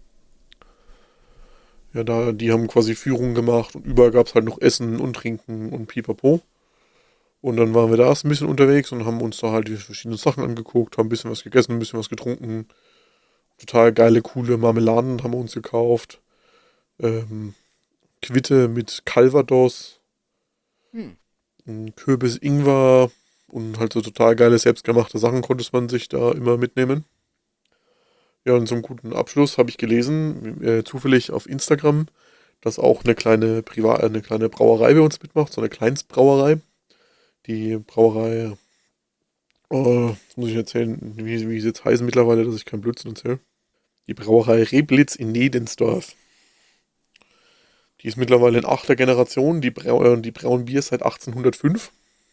Ja, die haben quasi Führungen gemacht und überall gab es halt noch Essen und Trinken und Pipapo. Und dann waren wir da erst ein bisschen unterwegs und haben uns da halt die verschiedenen Sachen angeguckt, haben ein bisschen was gegessen, ein bisschen was getrunken. Total geile, coole Marmeladen haben wir uns gekauft. Ähm, Quitte mit Calvados, Hm. Kürbis, Ingwer und halt so total geile, selbstgemachte Sachen konnte man sich da immer mitnehmen. Ja, und zum guten Abschluss habe ich gelesen, zufällig auf Instagram, dass auch eine kleine Brauerei bei uns mitmacht, so eine Kleinstbrauerei. Die Brauerei, jetzt muss ich erzählen, wie sie jetzt heißen mittlerweile, dass ich keinen Blödsinn erzähle. Die Brauerei Reblitz in Nedensdorf. Die ist mittlerweile in 8. Generation, die brauen Bier seit 1805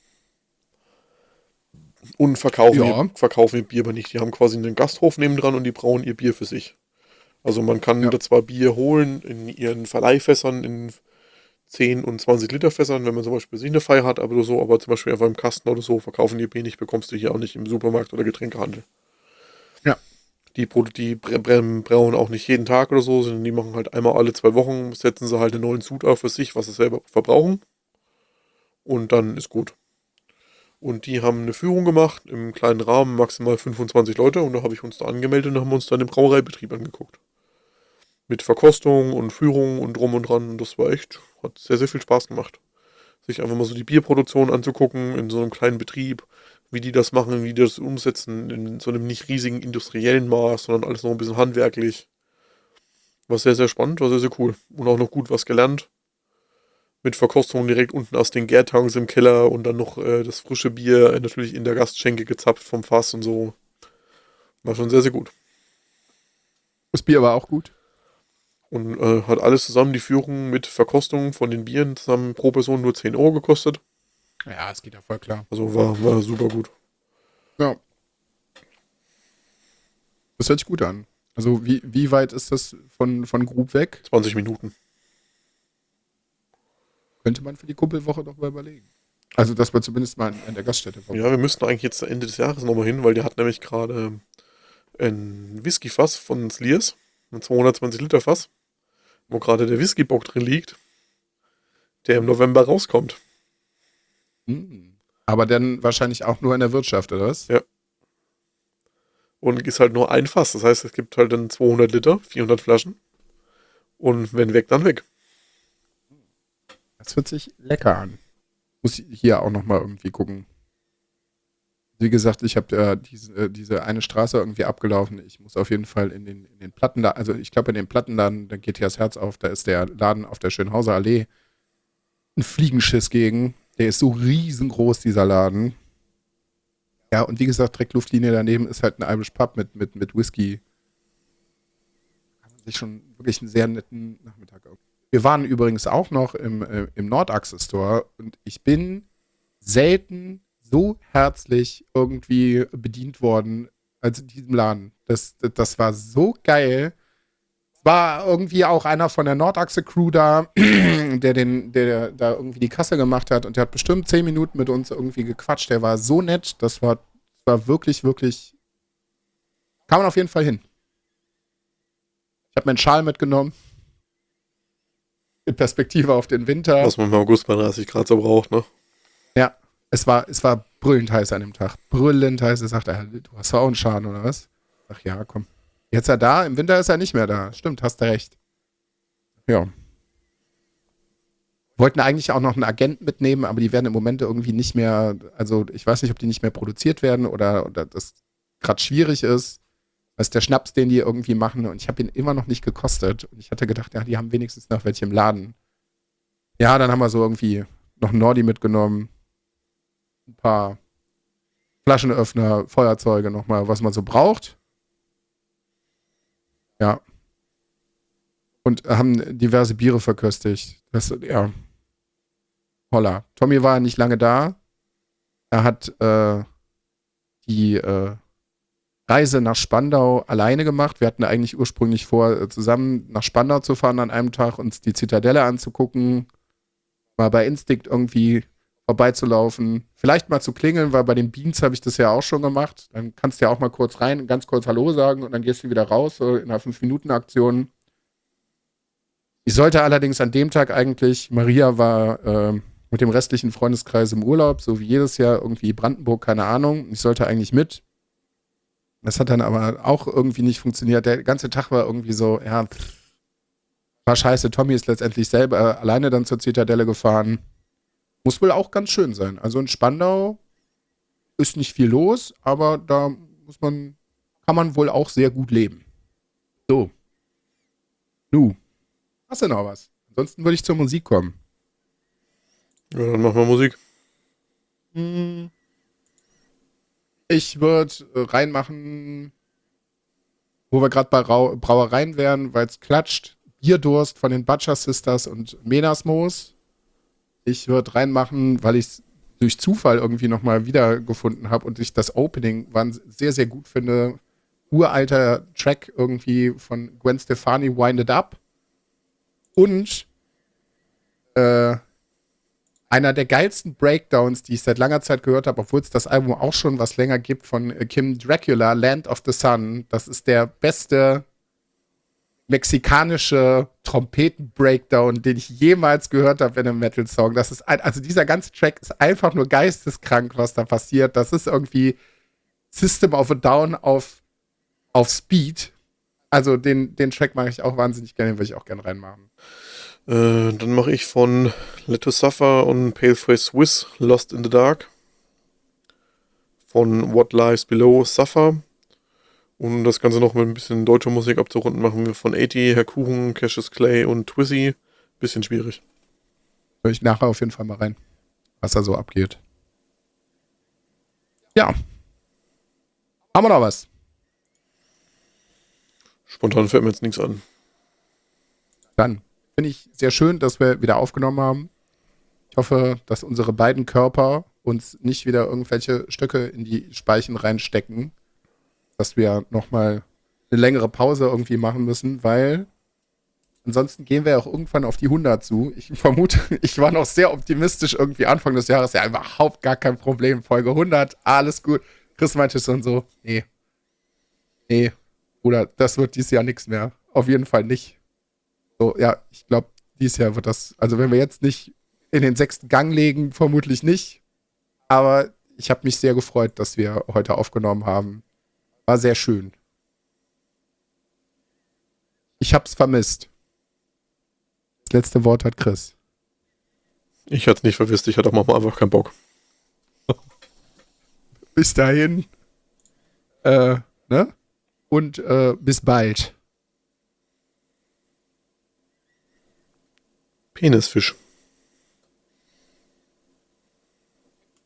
und Ja, verkaufen ihr Bier aber nicht. Die haben quasi einen Gasthof nebendran und die brauen ihr Bier für sich. Also man kann ja. da zwar Bier holen in ihren Verleihfässern, in 10 und 20 Liter Fässern, wenn man zum Beispiel sich eine Feier hat, aber so, aber zum Beispiel einfach im Kasten oder so verkaufen die Bier nicht, bekommst du hier auch nicht im Supermarkt oder Getränkehandel. Ja. Die brauen auch nicht jeden Tag oder so, sondern die machen halt einmal alle 2 Wochen, setzen sie halt einen neuen Sud auf für sich, was sie selber verbrauchen. Und dann ist gut. Und die haben eine Führung gemacht, im kleinen Rahmen, maximal 25 Leute. Und da habe ich uns da angemeldet und haben uns dann den Brauereibetrieb angeguckt. Mit Verkostung und Führung und drum und dran. Und das war echt, hat sehr, sehr viel Spaß gemacht. Sich einfach mal so die Bierproduktion anzugucken in so einem kleinen Betrieb, wie die das machen, wie die das umsetzen, in so einem nicht riesigen industriellen Maß, sondern alles noch ein bisschen handwerklich. War sehr, sehr spannend, war sehr, sehr cool. Und auch noch gut was gelernt. Mit Verkostung direkt unten aus den Gärtanks im Keller und dann noch das frische Bier natürlich in der Gastschenke gezapft vom Fass und so. War schon sehr, sehr gut. Das Bier war auch gut. Und hat alles zusammen, die Führung mit Verkostung von den Bieren zusammen pro Person nur 10 Euro gekostet. Ja, es geht ja voll klar. Also war super gut. Ja, das hört sich gut an. Also, wie weit ist das von Grub weg? 20 Minuten. Könnte man für die Kumpelwoche doch mal überlegen. Also, dass wir zumindest mal in der Gaststätte vorbei. Ja, wir müssten eigentlich jetzt Ende des Jahres nochmal hin, weil der hat nämlich gerade ein Whisky-Fass von Sliers, ein 220 Liter Fass, wo gerade der Whisky-Bock drin liegt, der im November rauskommt. Hm. Aber dann wahrscheinlich auch nur in der Wirtschaft, oder was? Ja. Und ist halt nur ein Fass. Das heißt, es gibt halt dann 200 Liter, 400 Flaschen. Und wenn weg, dann weg. Das hört sich lecker an. Muss ich hier auch nochmal irgendwie gucken. Wie gesagt, ich habe diese eine Straße irgendwie abgelaufen. Ich muss auf jeden Fall in den Plattenladen, also ich glaube in den Plattenladen, da geht hier das Herz auf, da ist der Laden auf der Schönhauser Allee. Ein Fliegenschiss gegen. Der ist so riesengroß, dieser Laden. Ja, und wie gesagt, direkt Luftlinie daneben ist halt ein Irish Pub mit Whisky. Kann man sich schon wirklich einen sehr netten Nachmittag auf. Wir waren übrigens auch noch im Nordachse Store und ich bin selten so herzlich irgendwie bedient worden als in diesem Laden. Das war so geil. War irgendwie auch einer von der Nordachse-Crew da, der da irgendwie die Kasse gemacht hat und der hat bestimmt 10 Minuten mit uns irgendwie gequatscht. Der war so nett. Das war wirklich, wirklich. Kann man auf jeden Fall hin. Ich habe meinen Schal mitgenommen. In Perspektive auf den Winter. Was man im August bei 30 Grad so braucht, ne? Ja, es war brüllend heiß an dem Tag. Brüllend heiß. Er sagte, du hast doch auch einen Schaden, oder was? Ach ja, komm. Jetzt ist er da, im Winter ist er nicht mehr da. Stimmt, hast du recht. Ja. Wollten eigentlich auch noch einen Agent mitnehmen, aber die werden im Moment irgendwie nicht mehr, also ich weiß nicht, ob die nicht mehr produziert werden oder das gerade schwierig ist. Das ist der Schnaps, den die irgendwie machen und ich habe ihn immer noch nicht gekostet. Und ich hatte gedacht, ja, die haben wenigstens noch welche im Laden. Ja, dann haben wir so irgendwie noch einen Nordi mitgenommen. Ein paar Flaschenöffner, Feuerzeuge nochmal, was man so braucht. Ja. Und haben diverse Biere verköstigt. Das, ja. Holla. Tommy war nicht lange da. Er hat die Reise nach Spandau alleine gemacht. Wir hatten eigentlich ursprünglich vor, zusammen nach Spandau zu fahren an einem Tag, uns die Zitadelle anzugucken, mal bei Instinct irgendwie vorbeizulaufen, vielleicht mal zu klingeln, weil bei den Beans habe ich das ja auch schon gemacht. Dann kannst du ja auch mal kurz rein, ganz kurz Hallo sagen und dann gehst du wieder raus, so in einer 5-Minuten-Aktion. Ich sollte allerdings an dem Tag eigentlich, Maria war mit dem restlichen Freundeskreis im Urlaub, so wie jedes Jahr irgendwie Brandenburg, keine Ahnung. Ich sollte eigentlich mit. Das hat dann aber auch irgendwie nicht funktioniert. Der ganze Tag war irgendwie so, ja, war scheiße. Tommy ist letztendlich selber alleine dann zur Zitadelle gefahren. Muss wohl auch ganz schön sein. Also in Spandau ist nicht viel los, aber da kann man wohl auch sehr gut leben. So. Nu. Hast du noch was? Ansonsten würde ich zur Musik kommen. Ja, dann machen wir Musik. Ich würde reinmachen, wo wir gerade bei Brauereien wären, weil es klatscht. Bierdurst von den Butcher Sisters und Menasmos. Ich würde reinmachen, weil ich es durch Zufall irgendwie nochmal wiedergefunden habe und ich das Opening sehr, sehr gut finde. Uralter Track irgendwie von Gwen Stefani, Wind It Up. Und einer der geilsten Breakdowns, die ich seit langer Zeit gehört habe, obwohl es das Album auch schon was länger gibt, von Kim Dracula, Land of the Sun. Das ist der beste mexikanische Trompeten-Breakdown, den ich jemals gehört habe in einem Metal-Song. Also dieser ganze Track ist einfach nur geisteskrank, was da passiert. Das ist irgendwie System of a Down auf Speed. Also den Track mache ich auch wahnsinnig gerne, den würde ich auch gerne reinmachen. Dann mache ich von Let to Suffer und Paleface Swiss Lost in the Dark. Von What Lies Below Suffer. Und das Ganze noch mit ein bisschen deutscher Musik abzurunden, machen wir von 80, Herr Kuchen, Cassius Clay und Twizzy. Bisschen schwierig. Höre ich nachher auf jeden Fall mal rein, was da so abgeht. Ja. Haben wir noch was? Spontan fällt mir jetzt nichts an. Dann finde ich sehr schön, dass wir wieder aufgenommen haben. Ich hoffe, dass unsere beiden Körper uns nicht wieder irgendwelche Stöcke in die Speichen reinstecken, dass wir nochmal eine längere Pause irgendwie machen müssen, weil ansonsten gehen wir ja auch irgendwann auf die 100 zu. Ich vermute, ich war noch sehr optimistisch irgendwie Anfang des Jahres. Ja, überhaupt gar kein Problem. Folge 100, alles gut. Chris meinte schon so, nee, Bruder, das wird dieses Jahr nichts mehr. Auf jeden Fall nicht. So, ja, ich glaube, dieses Jahr wird das, also wenn wir jetzt nicht in den 6. Gang legen, vermutlich nicht. Aber ich habe mich sehr gefreut, dass wir heute aufgenommen haben. War sehr schön. Ich hab's vermisst. Das letzte Wort hat Chris. Ich hatte es nicht verwisst, ich hatte auch manchmal einfach keinen Bock. Bis dahin. Ne? Und bis bald. Penisfisch.